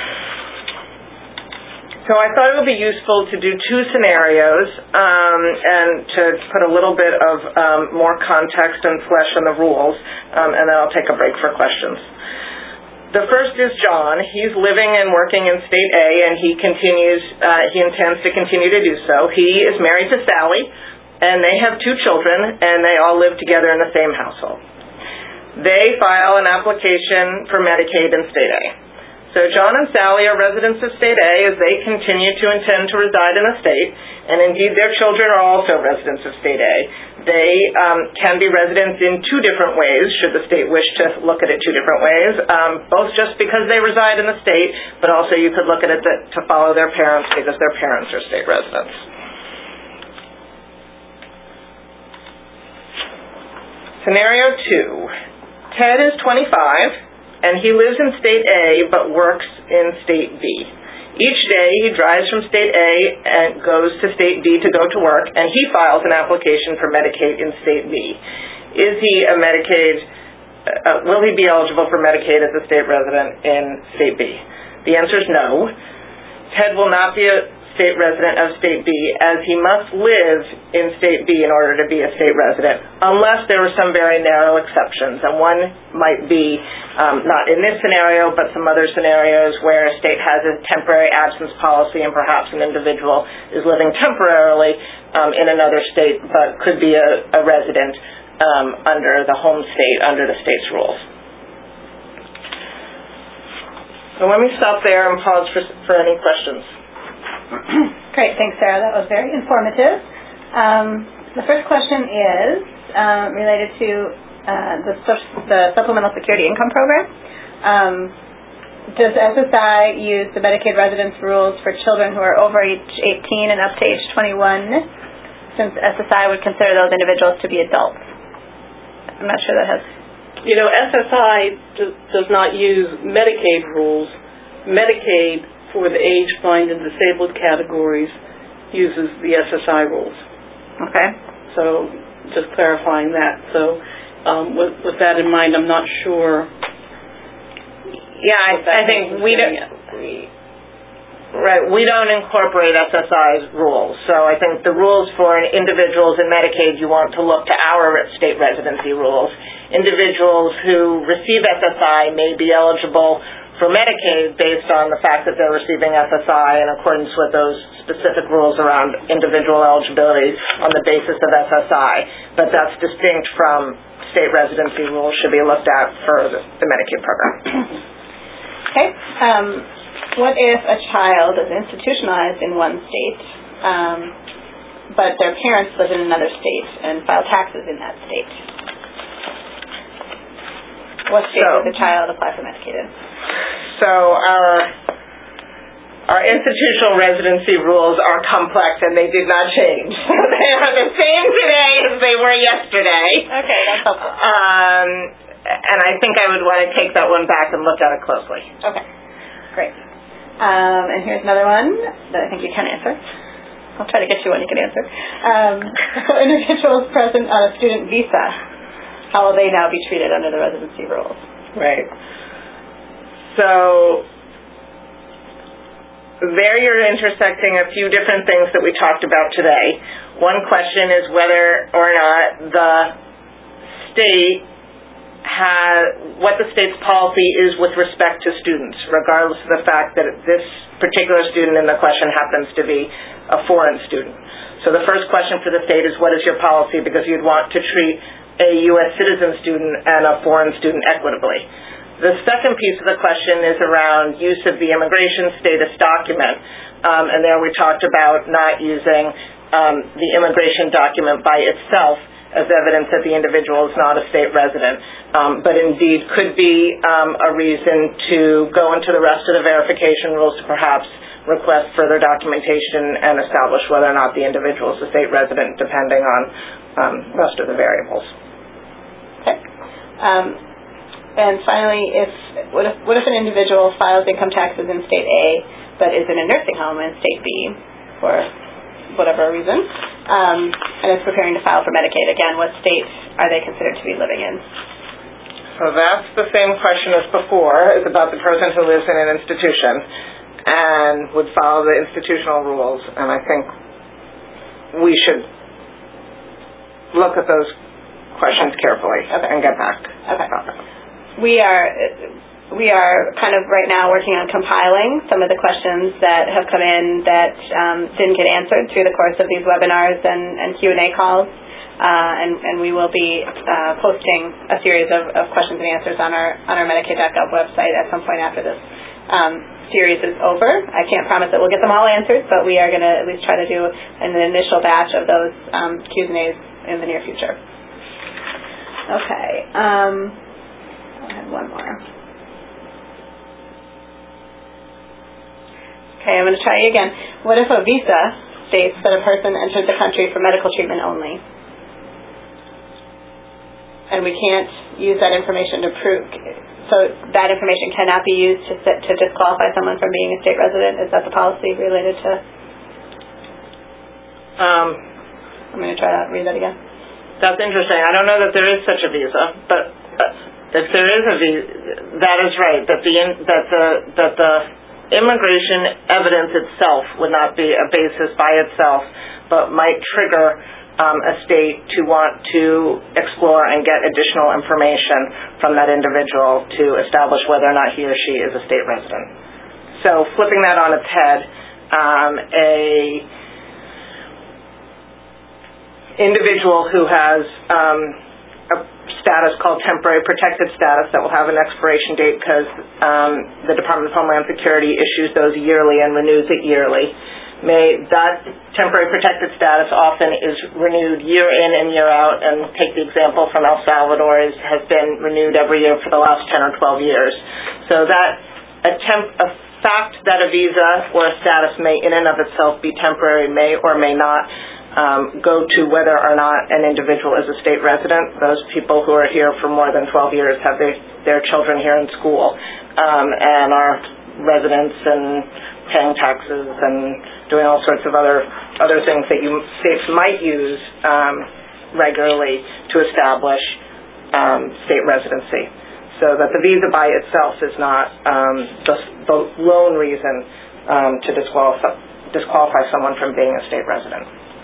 So I thought it would be useful to do two scenarios um, and to put a little bit of um, more context and flesh on the rules, um, and then I'll take a break for questions. The first is John. He's living and working in State A, and he continues. Uh, he intends to continue to do so. He is married to Sally, and they have two children, and they all live together in the same household. They file an application for Medicaid in State A. So John and Sally are residents of State A as they continue to intend to reside in the state, and indeed their children are also residents of State A. They um, can be residents in two different ways, should the state wish to look at it two different ways, um, both just because they reside in the state, but also you could look at it to, to follow their parents because their parents are state residents. Scenario two. Ted is twenty-five. And he lives in State A but works in State B. Each day he drives from State A and goes to State B to go to work, and he files an application for Medicaid in State B. Is he a Medicaid, uh, will he be eligible for Medicaid as a state resident in State B? The answer is no. Ted will not be a state resident of State B, as he must live in State B in order to be a state resident, unless there were some very narrow exceptions. And one might be, um, not in this scenario, but some other scenarios where a state has a temporary absence policy and perhaps an individual is living temporarily um, in another state, but could be a, a resident um, under the home state, under the state's rules. So let me stop there and pause for, for any questions. Great, thanks, Sarah. That was very informative. Um, the first question is um, related to uh, the, the Supplemental Security Income Program. Um, does S S I use the Medicaid residence rules for children who are over age eighteen and up to age twenty-one, since S S I would consider those individuals to be adults? I'm not sure that has... You know, S S I d- does not use Medicaid rules. Medicaid, for the age, blind, and disabled categories, uses the S S I rules. Okay. So just clarifying that. So um, with, with that in mind, I'm not sure. Yeah, I, I think we don't. We, right, we don't incorporate S S I's rules. So I think the rules for individuals in Medicaid, you want to look to our state residency rules. Individuals who receive S S I may be eligible for Medicaid based on the fact that they're receiving S S I in accordance with those specific rules around individual eligibility on the basis of S S I. But that's distinct from state residency rules, should be looked at for the, the Medicaid program. Okay. Um, what if a child is institutionalized in one state, um, but their parents live in another state and file taxes in that state? What state So, would the child apply for Medicaid in? So our our institutional residency rules are complex and they did not change. They are the same today as they were yesterday. Okay, that's helpful. Um, and I think I would want to take that one back and look at it closely. Okay, great. Um, and here's another one that I think you can answer. I'll try to get you one you can answer. Um, individuals present on a student visa, how will they now be treated under the residency rules? Right. So there you're intersecting a few different things that we talked about today. One question is whether or not the state has, what the state's policy is with respect to students, regardless of the fact that this particular student in the question happens to be a foreign student. So the first question for the state is, what is your policy? Because you'd want to treat a U S citizen student and a foreign student equitably. The second piece of the question is around use of the immigration status document. Um, and there we talked about not using um, the immigration document by itself as evidence that the individual is not a state resident, um, but indeed could be um, a reason to go into the rest of the verification rules to perhaps request further documentation and establish whether or not the individual is a state resident, depending on um, rest of the variables. Okay. Um, and finally, if what if what if an individual files income taxes in state A but is in a nursing home in state B for whatever reason, um, and is preparing to file for Medicaid? Again, what states are they considered to be living in? So that's the same question as before. It's about the person who lives in an institution and would follow the institutional rules. And I think we should look at those questions carefully okay. and get back. Okay. We are... We are kind of right now working on compiling some of the questions that have come in that um, didn't get answered through the course of these webinars and, and Q and A calls, uh, and, and we will be uh, posting a series of, of questions and answers on our on our Medicaid dot gov website at some point after this um, series is over. I can't promise that we'll get them all answered, but we are going to at least try to do an initial batch of those um, Q's and A's in the near future. Okay. Um, I have one more. Okay, I'm going to try you again. What if a visa states that a person entered the country for medical treatment only? And we can't use that information to prove, so that information cannot be used to to disqualify someone from being a state resident? Is that the policy related to? Um, I'm going to try to read that again. That's interesting. I don't know that there is such a visa, but if there is a visa, that is right, that the, that the, that the immigration evidence itself would not be a basis by itself, but might trigger um, a state to want to explore and get additional information from that individual to establish whether or not he or she is a state resident. So flipping that on its head, um, a individual who has um, a status called temporary protected status that will have an expiration date because um, the Department of Homeland Security issues those yearly and renews it yearly. May that temporary protected status often is renewed year in and year out, and take the example from El Salvador, is, has been renewed every year for the last ten or twelve years. So that a, temp, a fact that a visa or a status may in and of itself be temporary may or may not Um, go to whether or not an individual is a state resident. Those people who are here for more than twelve years have their, their children here in school um, and are residents and paying taxes and doing all sorts of other other things that you states might use um, regularly to establish um, state residency. So that the visa by itself is not um, the, the lone reason um, to disqualify, disqualify someone from being a state resident.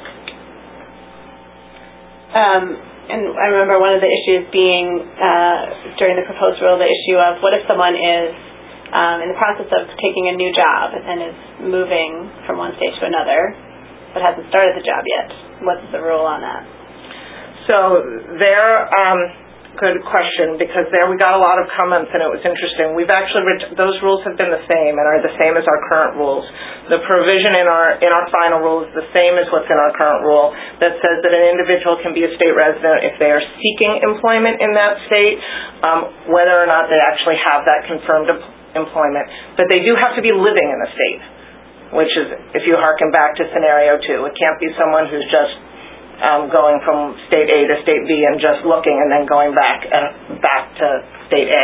Um, and I remember one of the issues being uh, during the proposed rule, the issue of what if someone is um, in the process of taking a new job and is moving from one state to another but hasn't started the job yet. What's the rule on that? So there, um, good question, because there we got a lot of comments and it was interesting. We've actually, those rules have been the same and are the same as our current rules. The provision in our in our final rule is the same as what's in our current rule that says that an individual can be a state resident if they are seeking employment in that state, um, whether or not they actually have that confirmed employment. But they do have to be living in the state, which is, if you harken back to scenario two, it can't be someone who's just um, going from state A to state B and just looking and then going back and back to state A.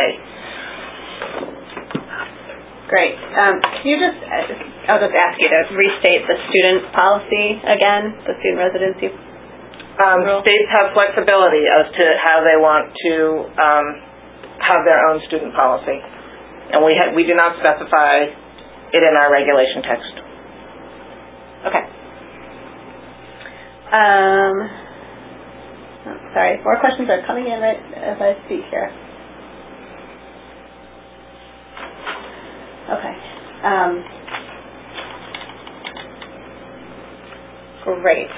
Great. Um, can you just, I'll just ask you to restate the student policy again, the student residency um, rule? States have flexibility as to how they want to um, have their own student policy. And we, ha- we do not specify it in our regulation text. Okay. Um, oh, sorry, more questions are coming in right as I speak here. Um, great.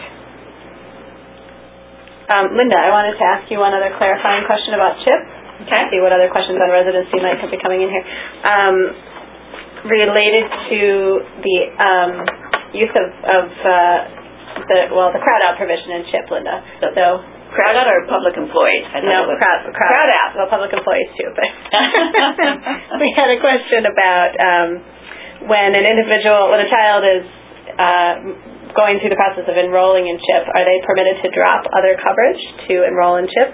Um, Linda, I wanted to ask you one other clarifying question about CHIP. Okay. See what other questions on residency might be coming in here. Um, related to the um, use of, of uh, the, well, the crowd out provision in CHIP, Linda. So, so crowd out or public employees? I no, crowd, crowd, crowd out. Well, public employees too, but we had a question about um, when an individual, when a child is uh, going through the process of enrolling in CHIP, are they permitted to drop other coverage to enroll in CHIP?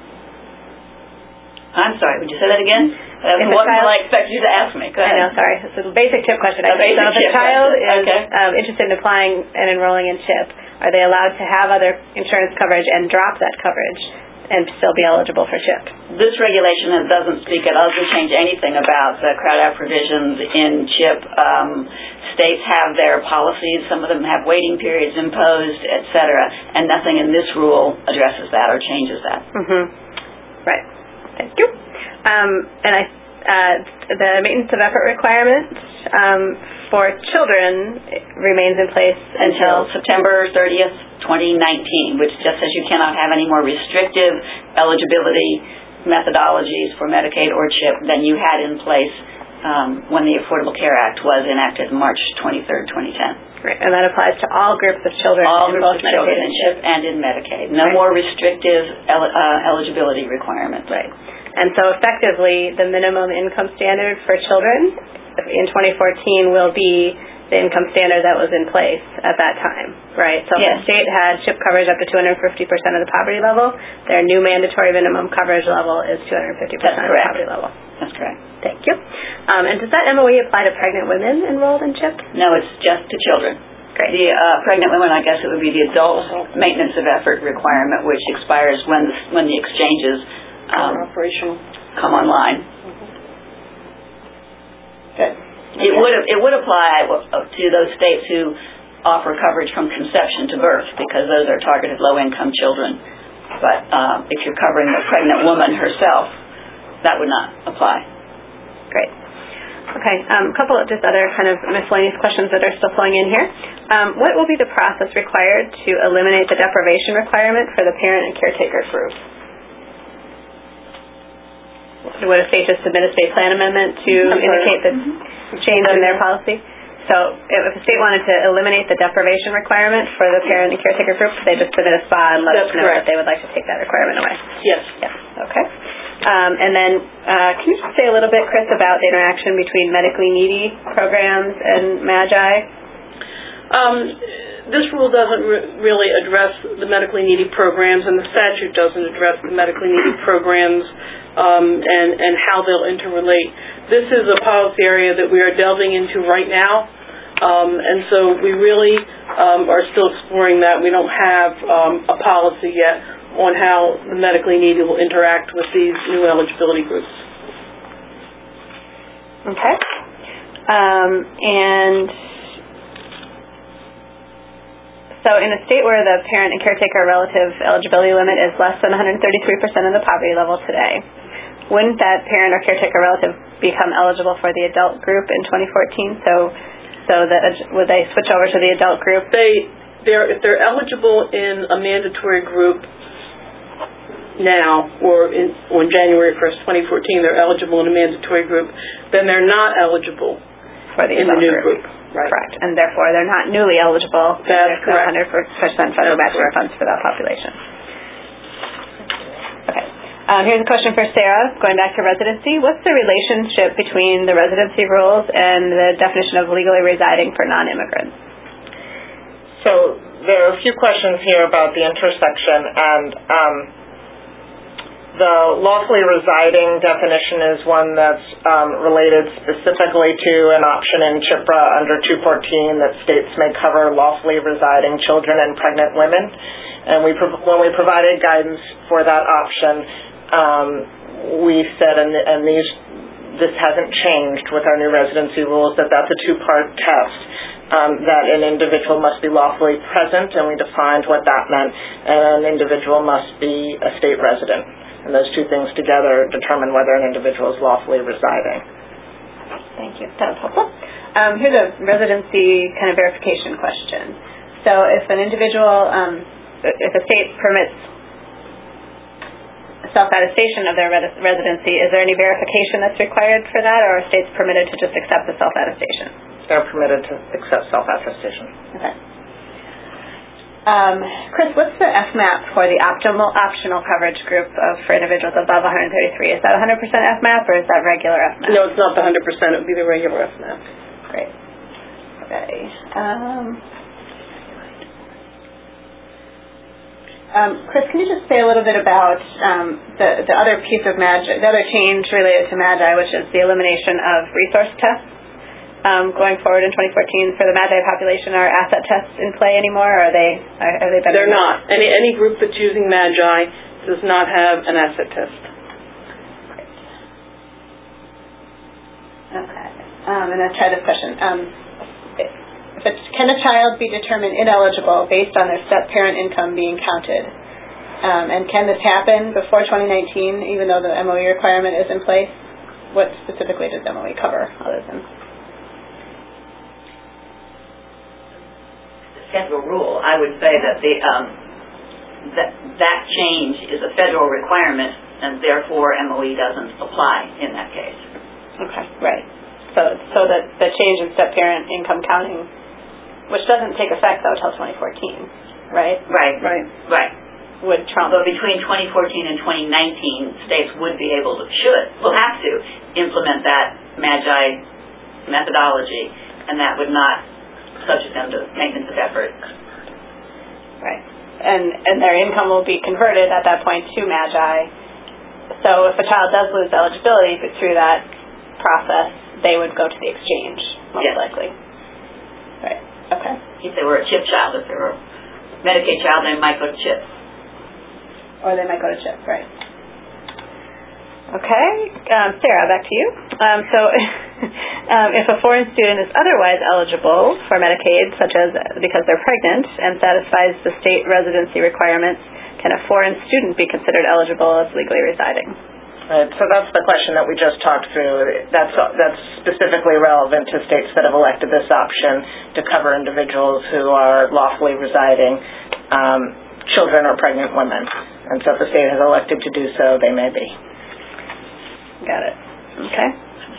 I'm sorry, would you say that again? That's If what child, I expect you to ask me. Go ahead. I know, sorry. It's a basic CHIP question. A basic so if CHIP a child question. is Okay. um, interested in applying and enrolling in CHIP, are they allowed to have other insurance coverage and drop that coverage and still be eligible for CHIP? This regulation doesn't speak at all, doesn't change anything about the crowd-out provisions in CHIP. Um, states have their policies. Some of them have waiting periods imposed, et cetera, and nothing in this rule addresses that or changes that. Mm-hmm. Right. Thank you. Um, and I, uh, the maintenance of effort requirement um, for children remains in place until September thirtieth, twenty nineteen, which just says you cannot have any more restrictive eligibility methodologies for Medicaid or CHIP than you had in place um, when the Affordable Care Act was enacted March twenty-third, twenty ten. Right, and that applies to all groups of children all in groups both of children Medicaid in CHIP and in Medicaid. No right. more restrictive el uh, eligibility requirements. Right. And so effectively, the minimum income standard for children in twenty fourteen will be the income standard that was in place at that time, right? So yes. if the state had CHIP coverage up to two hundred fifty percent of the poverty level, their new mandatory minimum coverage level is two hundred fifty percent of the poverty level. That's correct. Thank you. Um, and does that M O E apply to pregnant women enrolled in CHIP? No, it's just to children. Great. The uh, pregnant women, I guess it would be the adult maintenance of effort requirement, which expires when the, when the exchanges um, operational come online. Mm-hmm. Good. It would it would apply to those states who offer coverage from conception to birth, because those are targeted low-income children. But uh, if you're covering the pregnant woman herself, that would not apply. Great. Okay, um, a couple of just other kind of miscellaneous questions that are still flowing in here. Um, what will be the process required to eliminate the deprivation requirement for the parent and caretaker group? Would a state just submit a state plan amendment to indicate the mm-hmm. change in their policy? So if a state wanted to eliminate the deprivation requirement for the parent and caretaker group, they just submit a S P A and let That's us know correct. that they would like to take that requirement away. Yes. Yes. Okay. Um, and then uh, can you just say a little bit, Chris, about the interaction between medically needy programs and MAGI? Um, this rule doesn't re really address the medically needy programs, and the statute doesn't address the medically needy programs um, and, and how they'll interrelate. This is a policy area that we are delving into right now, um, and so we really um, are still exploring that. We don't have um, a policy yet on how the medically needy will interact with these new eligibility groups. Okay. Um, and so in a state where the parent and caretaker relative eligibility limit is less than one hundred thirty-three percent of the poverty level today, wouldn't that parent or caretaker relative become eligible for the adult group in twenty fourteen? So so that would they switch over to the adult group? They, they're, if they're eligible in a mandatory group now, or in, on January first, twenty fourteen, they're eligible in a mandatory group, then they're not eligible for the in the new group. group. Right. Correct. And therefore, they're not newly eligible. That's correct. one hundred percent federal matching funds for that population. Okay. Um, here's a question for Sarah, going back to residency. What's the relationship between the residency rules and the definition of legally residing for non-immigrants? So there are a few questions here about the intersection, and um, the lawfully residing definition is one that's um, related specifically to an option in CHIPRA under two fourteen that states may cover lawfully residing children and pregnant women. And we when we provided guidance for that option, um, we said, and, and these this hasn't changed with our new residency rules, that that's a two-part test. Um, that an individual must be lawfully present, and we defined what that meant, and an individual must be a state resident. And those two things together determine whether an individual is lawfully residing. Thank you. That was helpful. Um, here's a residency kind of verification question. So if an individual, um, if a state permits self-attestation of their res- residency, is there any verification that's required for that, or are states permitted to just accept the self-attestation? They're permitted to accept self-attestation. Okay. Um, Chris, what's the F MAP for the optimal optional coverage group of for individuals above one hundred thirty-three? Is that one hundred percent F MAP or is that regular F MAP? No, it's not the one hundred percent. It would be the regular F MAP. Great. Okay. Um, um, Chris, can you just say a little bit about um, the the other piece of MAGI, the other change related to MAGI, which is the elimination of resource tests? Um, going forward in twenty fourteen for the MAGI population, are asset tests in play anymore, or are they are, are they better? They're not. Any any group that's using MAGI does not have an asset test. Great. Okay. Um, and let's try this question. Um, if it's, can a child be determined ineligible based on their step-parent income being counted? Um, and can this happen before twenty nineteen, even though the M O E requirement is in place? What specifically does M O E cover other than... Federal rule, I would say that the um, that that change is a federal requirement, and therefore M O E doesn't apply in that case. Okay, right. So, so that the change in step-parent income counting, which doesn't take effect though until twenty fourteen, right? Right, right, right. Would trump. So between twenty fourteen and twenty nineteen, states would be able to, should, will have to implement that MAGI methodology, and that would not subject them to maintenance of effort. Right. And and their income will be converted at that point to MAGI. So if a child does lose eligibility through that process, they would go to the exchange, most yes. likely. Right. Okay. If they were a CHIP child, if they were a Medicaid child, they might go to CHIP. Or they might go to CHIP, right. Okay. Um, Sarah, back to you. Um, so um, if a foreign student is otherwise eligible for Medicaid, such as because they're pregnant and satisfies the state residency requirements, can a foreign student be considered eligible as legally residing? Right, so that's the question that we just talked through. That's that's specifically relevant to states that have elected this option to cover individuals who are lawfully residing, um, children or pregnant women. And so if the state has elected to do so, they may be. Got it. Okay.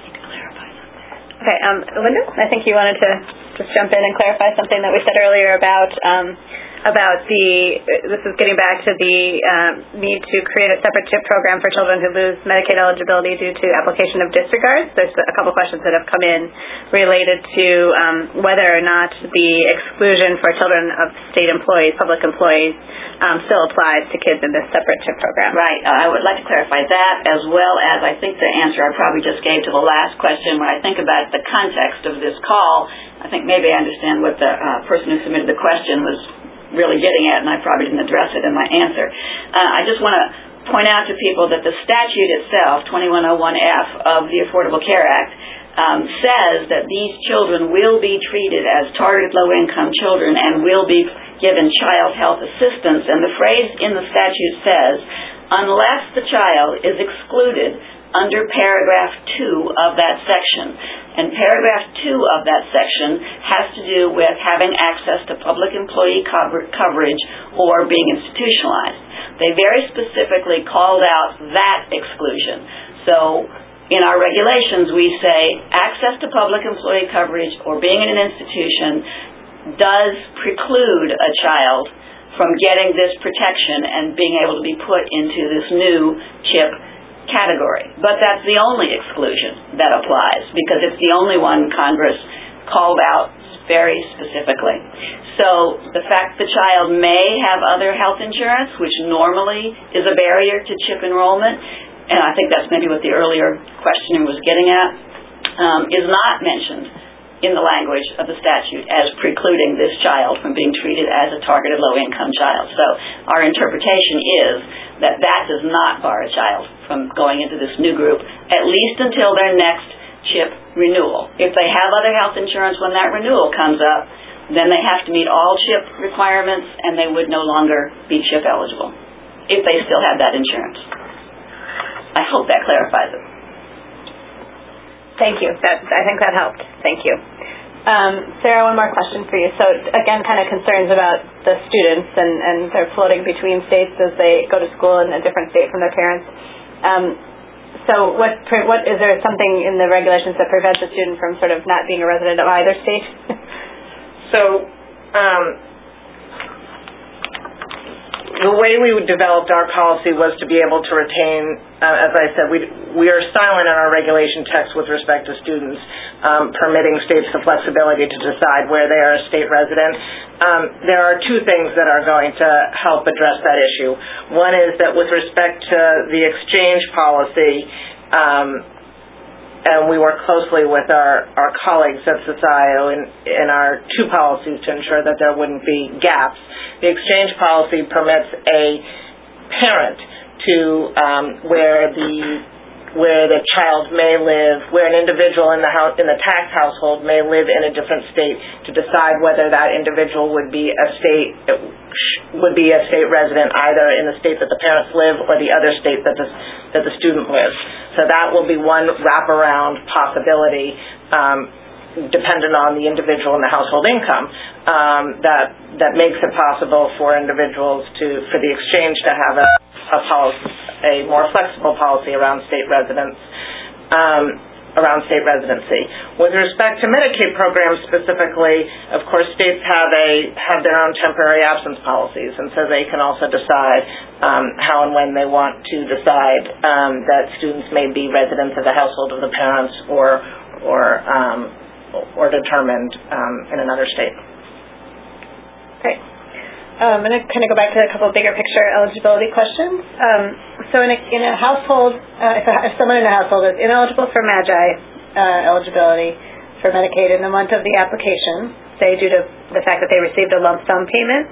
Okay, um, Linda, I think you wanted to just jump in and clarify something that we said earlier about um, about the, this is getting back to the um, need to create a separate CHIP program for children who lose Medicaid eligibility due to application of disregards. There's a couple questions that have come in related to um, whether or not the exclusion for children of state employees, public employees, um, still applies to kids in this separate CHIP program. Right. Uh, I would like to clarify that, as well as I think the answer I probably just gave to the last question. When I think about the context of this call, I think maybe I understand what the uh, person who submitted the question was really getting at, and I probably didn't address it in my answer. Uh, I just want to point out to people that the statute itself, twenty-one oh one F of the Affordable Care Act, um, says that these children will be treated as targeted low-income children and will be given child health assistance. And the phrase in the statute says, unless the child is excluded under paragraph two of that section. And paragraph two of that section has to do with having access to public employee cover- coverage or being institutionalized. They very specifically called out that exclusion. So in our regulations, we say access to public employee coverage or being in an institution does preclude a child from getting this protection and being able to be put into this new CHIP category. But that's the only exclusion that applies because it's the only one Congress called out very specifically. So the fact the child may have other health insurance, which normally is a barrier to CHIP enrollment, and I think that's maybe what the earlier questioner was getting at, um, is not mentioned in the language of the statute as precluding this child from being treated as a targeted low-income child. So our interpretation is that that does not bar a child from going into this new group, at least until their next CHIP renewal. If they have other health insurance when that renewal comes up, then they have to meet all CHIP requirements and they would no longer be CHIP eligible if they still have that insurance. I hope that clarifies it. Thank you. That, I think that helped. Thank you. Um, Sarah, one more question for you. So, again, kind of concerns about the students, and, and they're floating between states as they go to school in a different state from their parents. Um, so what, what is there something in the regulations that prevents a student from sort of not being a resident of either state? So, um, the way we developed our policy was to be able to retain, uh, as I said, we we are silent in our regulation text with respect to students, um, permitting states the flexibility to decide where they are a state resident. Um, there are two things that are going to help address that issue. One is that with respect to the exchange policy, um, and we work closely with our, our colleagues at S I O in, in our two policies to ensure that there wouldn't be gaps. The exchange policy permits a parent to um, where the where the child may live, where an individual in the house in the tax household may live in a different state, to decide whether that individual would be a state would be a state resident either in the state that the parents live or the other state that the that the student lives. So that will be one wraparound possibility, um, dependent on the individual and the household income, um, that that makes it possible for individuals to for the exchange to have a, a policy, a more flexible policy around state residence, um, around state residency. With respect to Medicaid programs specifically, of course, states have a have their own temporary absence policies, and so they can also decide um, how and when they want to decide um, that students may be residents of the household of the parents or or um, or determined um, in another state. Great. Um, I'm going to kind of go back to a couple of bigger picture eligibility questions. Um, so in a, in a household, uh, if, a, if someone in a household is ineligible for MAGI uh, eligibility for Medicaid in the month of the application, say due to the fact that they received a lump sum payment,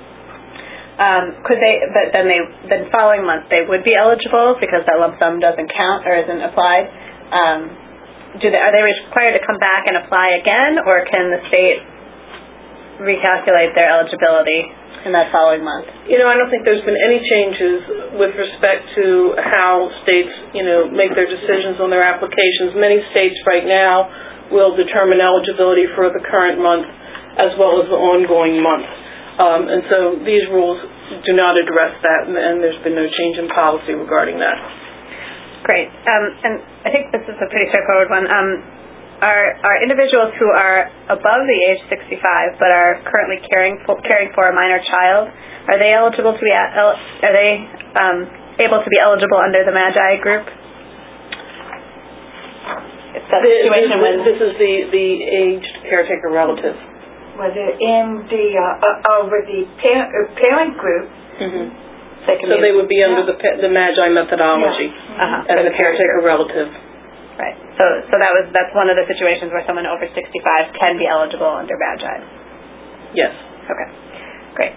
um, could they, but then they, the following month they would be eligible because that lump sum doesn't count or isn't applied. Um, do they, are they required to come back and apply again, or can the state recalculate their eligibility in that following month? You know, I don't think there's been any changes with respect to how states, you know, make their decisions on their applications. Many states right now will determine eligibility for the current month as well as the ongoing month. Um, and so these rules do not address that, and, and there's been no change in policy regarding that. Great. Um, and I think this is a pretty straightforward one. Um, Are, are individuals who are above the age sixty-five but are currently caring for, caring for a minor child, are they eligible to be are they um, able to be eligible under the MAGI group? It's that the, situation the, when this is the, the aged caretaker relative. Whether in the uh, uh, over the parent, uh, parent group. Mm-hmm. they can so be, they would be under yeah. the the MAGI methodology yeah. uh-huh. as a caretaker relative. Right. So, so that was that's one of the situations where someone over sixty-five can be eligible under MAGI. Yes. Okay. Great.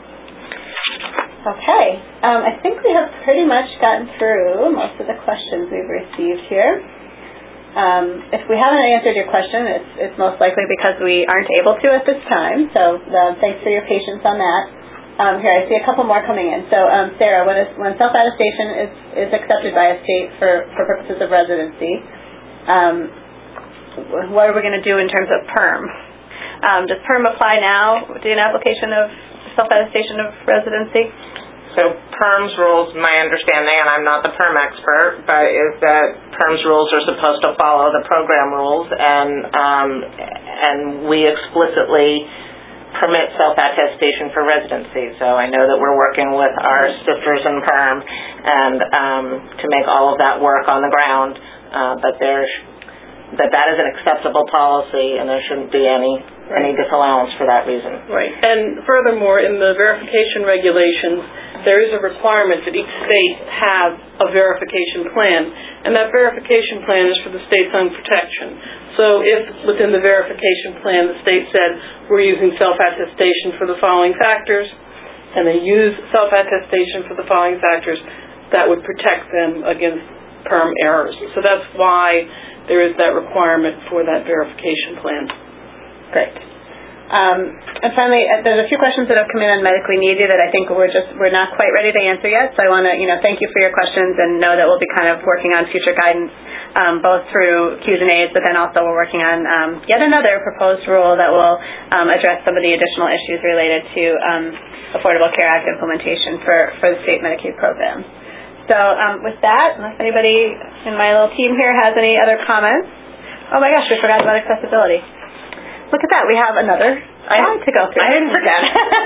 Okay. Um, I think we have pretty much gotten through most of the questions we've received here. Um, if we haven't answered your question, it's, it's most likely because we aren't able to at this time. So uh, thanks for your patience on that. Um, here, I see a couple more coming in. So, um, Sarah, when, is, when self-attestation is, is accepted by a state for, for purposes of residency, um, what are we going to do in terms of PERM? Um, does PERM apply now to an application of self-attestation of residency? So PERM's rules, my understanding, and I'm not the PERM expert, but is that PERM's rules are supposed to follow the program rules, and um, and we explicitly permit self-attestation for residency. So I know that we're working with our sisters in PERM and um, to make all of that work on the ground, uh, but there's that that is an acceptable policy, and there shouldn't be any right. any disallowance for that reason. Right. And furthermore, in the verification regulations, there is a requirement that each state have a verification plan, and that verification plan is for the state's own protection. So if within the verification plan the state said we're using self-attestation for the following factors, and they use self-attestation for the following factors, that would protect them against PERM errors. So that's why there is that requirement for that verification plan. Great. Um, and finally, uh, there's a few questions that have come in on medically needy that I think we're just we're not quite ready to answer yet. So I want to you know thank you for your questions and know that we'll be kind of working on future guidance, um, both through Q's and A's, but then also we're working on um, yet another proposed rule that will um, address some of the additional issues related to um, Affordable Care Act implementation for, for the state Medicaid programs. So um, with that, unless anybody in my little team here has any other comments. Oh my gosh, we forgot about accessibility. Look at that, we have another slide to go through. I didn't forget.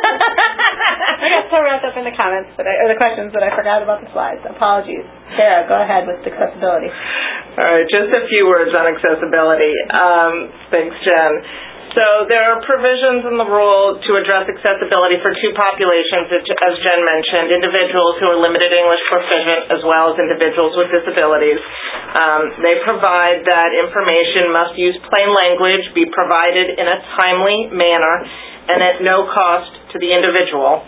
I got so wrapped up in the comments, that I, or the questions, that I forgot about the slides. Apologies. Sarah, go ahead with accessibility. All right, just a few words on accessibility. Um, thanks, Jen. So there are provisions in the rule to address accessibility for two populations, as Jen mentioned, individuals who are limited English proficient as well as individuals with disabilities. Um, they provide that information must use plain language, be provided in a timely manner, and at no cost to the individual.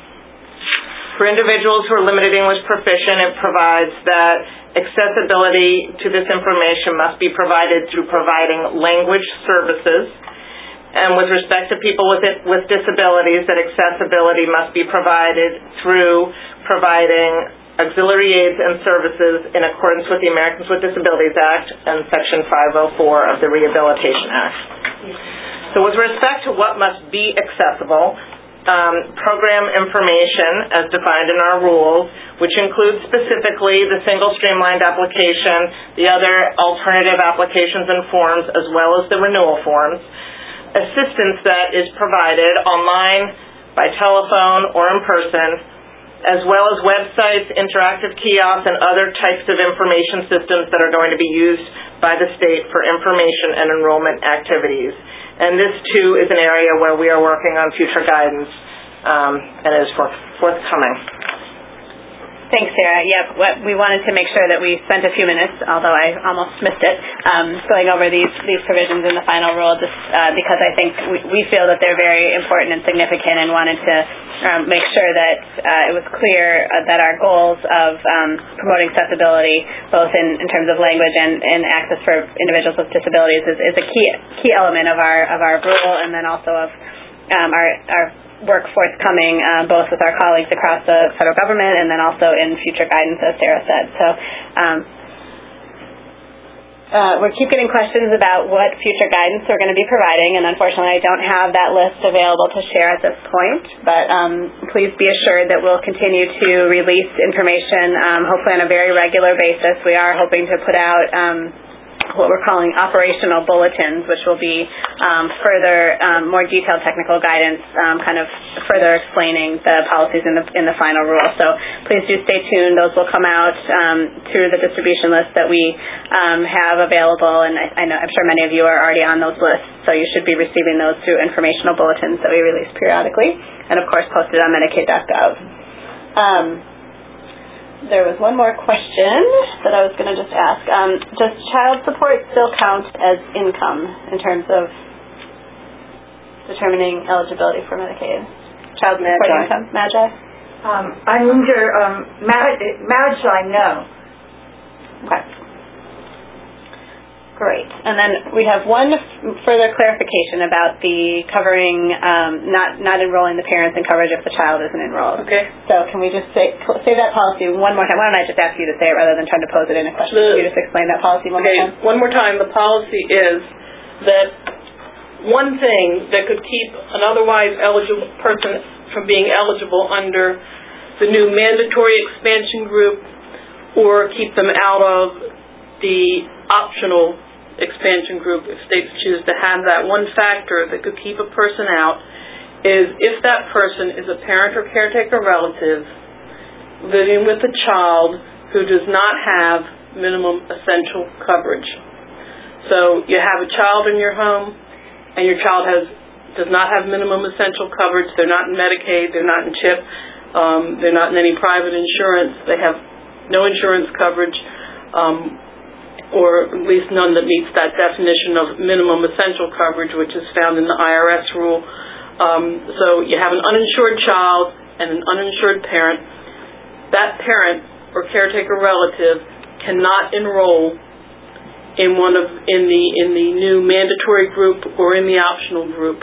For individuals who are limited English proficient, it provides that accessibility to this information must be provided through providing language services. And with respect to people with it, with disabilities, that accessibility must be provided through providing auxiliary aids and services in accordance with the Americans with Disabilities Act and Section five oh four of the Rehabilitation Act. So with respect to what must be accessible, um, program information as defined in our rules, which includes specifically the single streamlined application, the other alternative applications and forms, as well as the renewal forms, assistance that is provided online, by telephone, or in person, as well as websites, interactive kiosks, and other types of information systems that are going to be used by the state for information and enrollment activities. And this, too, is an area where we are working on future guidance um, and is forthcoming. Thanks, Sarah. Yep, we wanted to make sure that we spent a few minutes, although I almost missed it, um, going over these, these provisions in the final rule, just uh, because I think we, we feel that they're very important and significant, and wanted to um, make sure that uh, it was clear uh, that our goals of um, promoting accessibility, both in, in terms of language and, and access for individuals with disabilities, is, is a key key element of our of our rule, and then also of um, our our work forthcoming, uh, both with our colleagues across the federal government and then also in future guidance, as Sarah said. So um, uh, we keep getting questions about what future guidance we're going to be providing, and unfortunately I don't have that list available to share at this point, but um, please be assured that we'll continue to release information, um, hopefully on a very regular basis. We are hoping to put out um, what we're calling operational bulletins, which will be um, further, um, more detailed technical guidance, um, kind of further explaining the policies in the in the final rule. So please do stay tuned. Those will come out um, through the distribution list that we um, have available, and I, I know, I'm sure many of you are already on those lists, so you should be receiving those through informational bulletins that we release periodically, and of course posted on Medicaid dot gov. Um, There was one more question that I was going to just ask. Um, does child support still count as income in terms of determining eligibility for Medicaid? Child support Magi. income? Magi? Um, under um, marriage, marriage, I know. Okay. Great. And then we have one f- further clarification about the covering, um, not not enrolling the parents in coverage if the child isn't enrolled. Okay. So can we just say say that policy one more time? Why don't I just ask you to say it rather than trying to pose it in a question? The, Can you just explain that policy one okay, more time? one more time. The policy is that one thing that could keep an otherwise eligible person from being eligible under the new mandatory expansion group, or keep them out of the optional expansion group if states choose to have that. One factor that could keep a person out is if that person is a parent or caretaker relative living with a child who does not have minimum essential coverage. So you have a child in your home and your child has does not have minimum essential coverage. They're not in Medicaid, they're not in CHIP, um, they're not in any private insurance, they have no insurance coverage, um, or at least none that meets that definition of minimum essential coverage, which is found in the I R S rule. Um, so you have an uninsured child and an uninsured parent. That parent or caretaker relative cannot enroll in one of in the in the new mandatory group or in the optional group.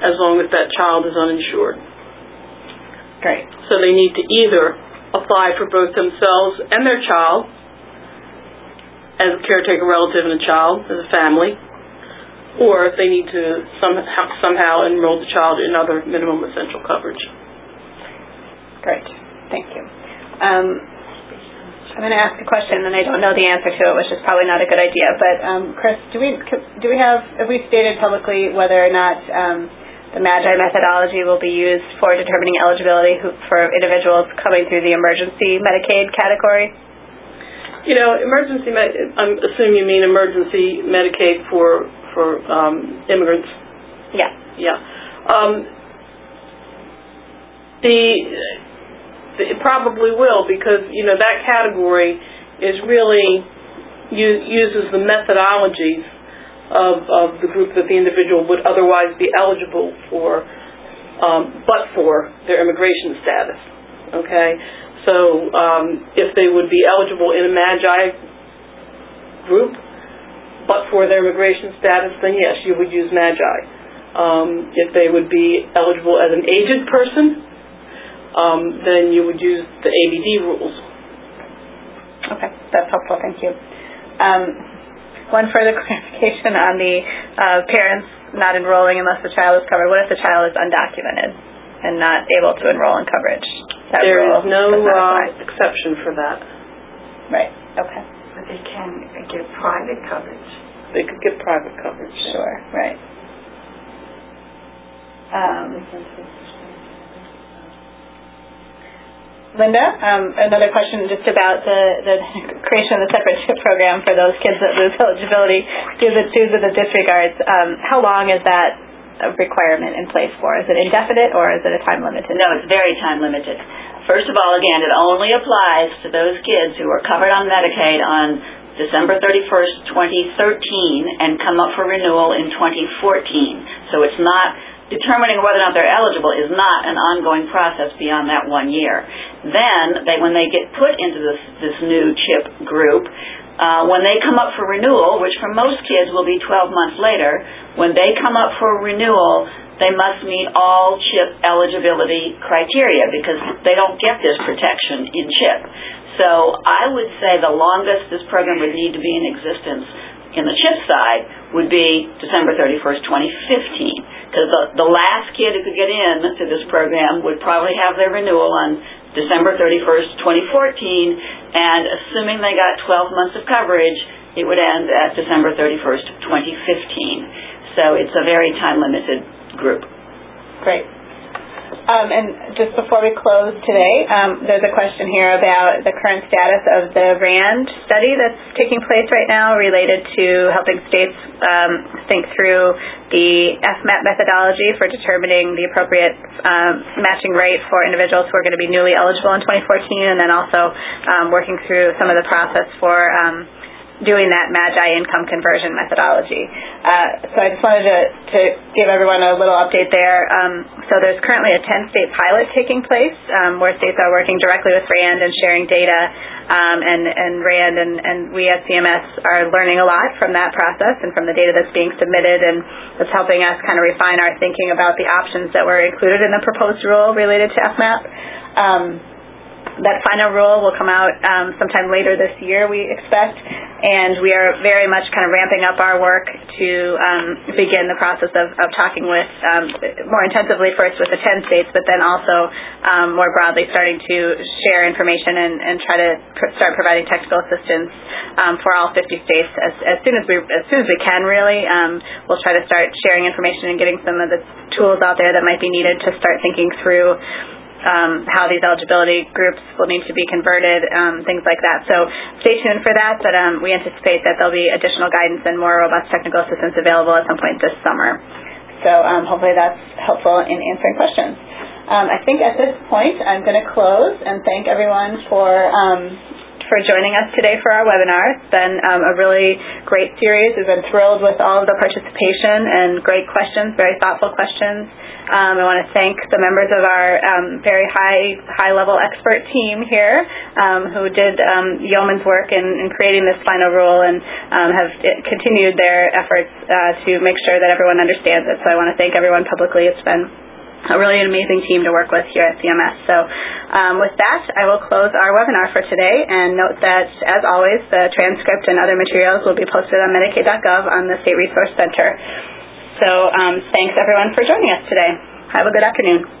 as long as that child is uninsured. Great. So they need to either apply for both themselves and their child as a caretaker relative and a child, as a family, or if they need to somehow, somehow enroll the child in other minimum essential coverage. Great. Thank you. Um, I'm going to ask a question, and I don't know the answer to it, which is probably not a good idea. But um, Chris, do we do we have have we stated publicly whether or not um, the MAGI methodology will be used for determining eligibility for individuals coming through the emergency Medicaid category? You know, emergency. I'm assuming you mean emergency Medicaid for for um, immigrants. Yeah. Yeah. Um, the It probably will, because, you know, that category is really u- uses the methodologies of, of the group that the individual would otherwise be eligible for, um, but for their immigration status. Okay? So um, if they would be eligible in a MAGI group, but for their immigration status, then yes, you would use MAGI. Um, if they would be eligible as an aged person, Um, then you would use the A B D rules. Okay, that's helpful. Thank you. Um, one further clarification on the uh, parents not enrolling unless the child is covered. What if the child is undocumented and not able to enroll in coverage? That there rule is no uh, exception for that. Right. Okay. But they can get private coverage. They could get private coverage. Sure. Right. Um, Linda, um, another question just about the, the creation of the separate CHIP program for those kids that lose eligibility due to, due to the disregards. Um, how long is that requirement in place for? Is it indefinite or is it a time limited? No, it's very time limited. First of all, again, it only applies to those kids who were covered on Medicaid on December thirty-first, twenty thirteen and come up for renewal in twenty fourteen. So it's not determining whether or not they're eligible is not an ongoing process beyond that one year. Then, they, when they get put into this, this new CHIP group, uh, when they come up for renewal, which for most kids will be twelve months later, when they come up for renewal, they must meet all CHIP eligibility criteria because they don't get this protection in CHIP. So I would say the longest this program would need to be in existence in the CHIP side would be December thirty-first, twenty fifteen, because the, the last kid who could get in to this program would probably have their renewal on December thirty-first, twenty fourteen, and assuming they got twelve months of coverage, it would end at December thirty-first, twenty fifteen. So it's a very time-limited group. Great. Um, and just before we close today, um, there's a question here about the current status of the RAND study that's taking place right now related to helping states um, think through the F MAP methodology for determining the appropriate um, matching rate for individuals who are going to be newly eligible in twenty fourteen, and then also um, working through some of the process for um, doing that MAGI income conversion methodology. Uh, so I just wanted to, to give everyone a little update there. Um, so there's currently a ten-state pilot taking place um, where states are working directly with RAND and sharing data, um, and, and RAND and, and we at C M S are learning a lot from that process and from the data that's being submitted, and it's helping us kind of refine our thinking about the options that were included in the proposed rule related to F MAP. Um, That final rule will come out um, sometime later this year, we expect, and we are very much kind of ramping up our work to um, begin the process of, of talking with, um, more intensively first with the ten states, but then also um, more broadly starting to share information and, and try to pr- start providing technical assistance um, for all fifty states as, as soon as we as soon as we can, really. Um, we'll try to start sharing information and getting some of the tools out there that might be needed to start thinking through Um, how these eligibility groups will need to be converted, um, things like that. So stay tuned for that, but um, we anticipate that there'll be additional guidance and more robust technical assistance available at some point this summer. So um, hopefully that's helpful in answering questions. Um, I think at this point I'm going to close and thank everyone for um, for joining us today for our webinar. It's been um, a really great series. We've been thrilled with all of the participation and great questions, very thoughtful questions. Um, I want to thank the members of our um, very high, high-level expert team here um, who did um, yeoman's work in, in creating this final rule and um, have continued their efforts uh, to make sure that everyone understands it. So I want to thank everyone publicly. It's been a really amazing team to work with here at C M S. So um, with that, I will close our webinar for today and note that, as always, the transcript and other materials will be posted on Medicaid dot gov on the State Resource Center. So um, thanks, everyone, for joining us today. Have a good afternoon.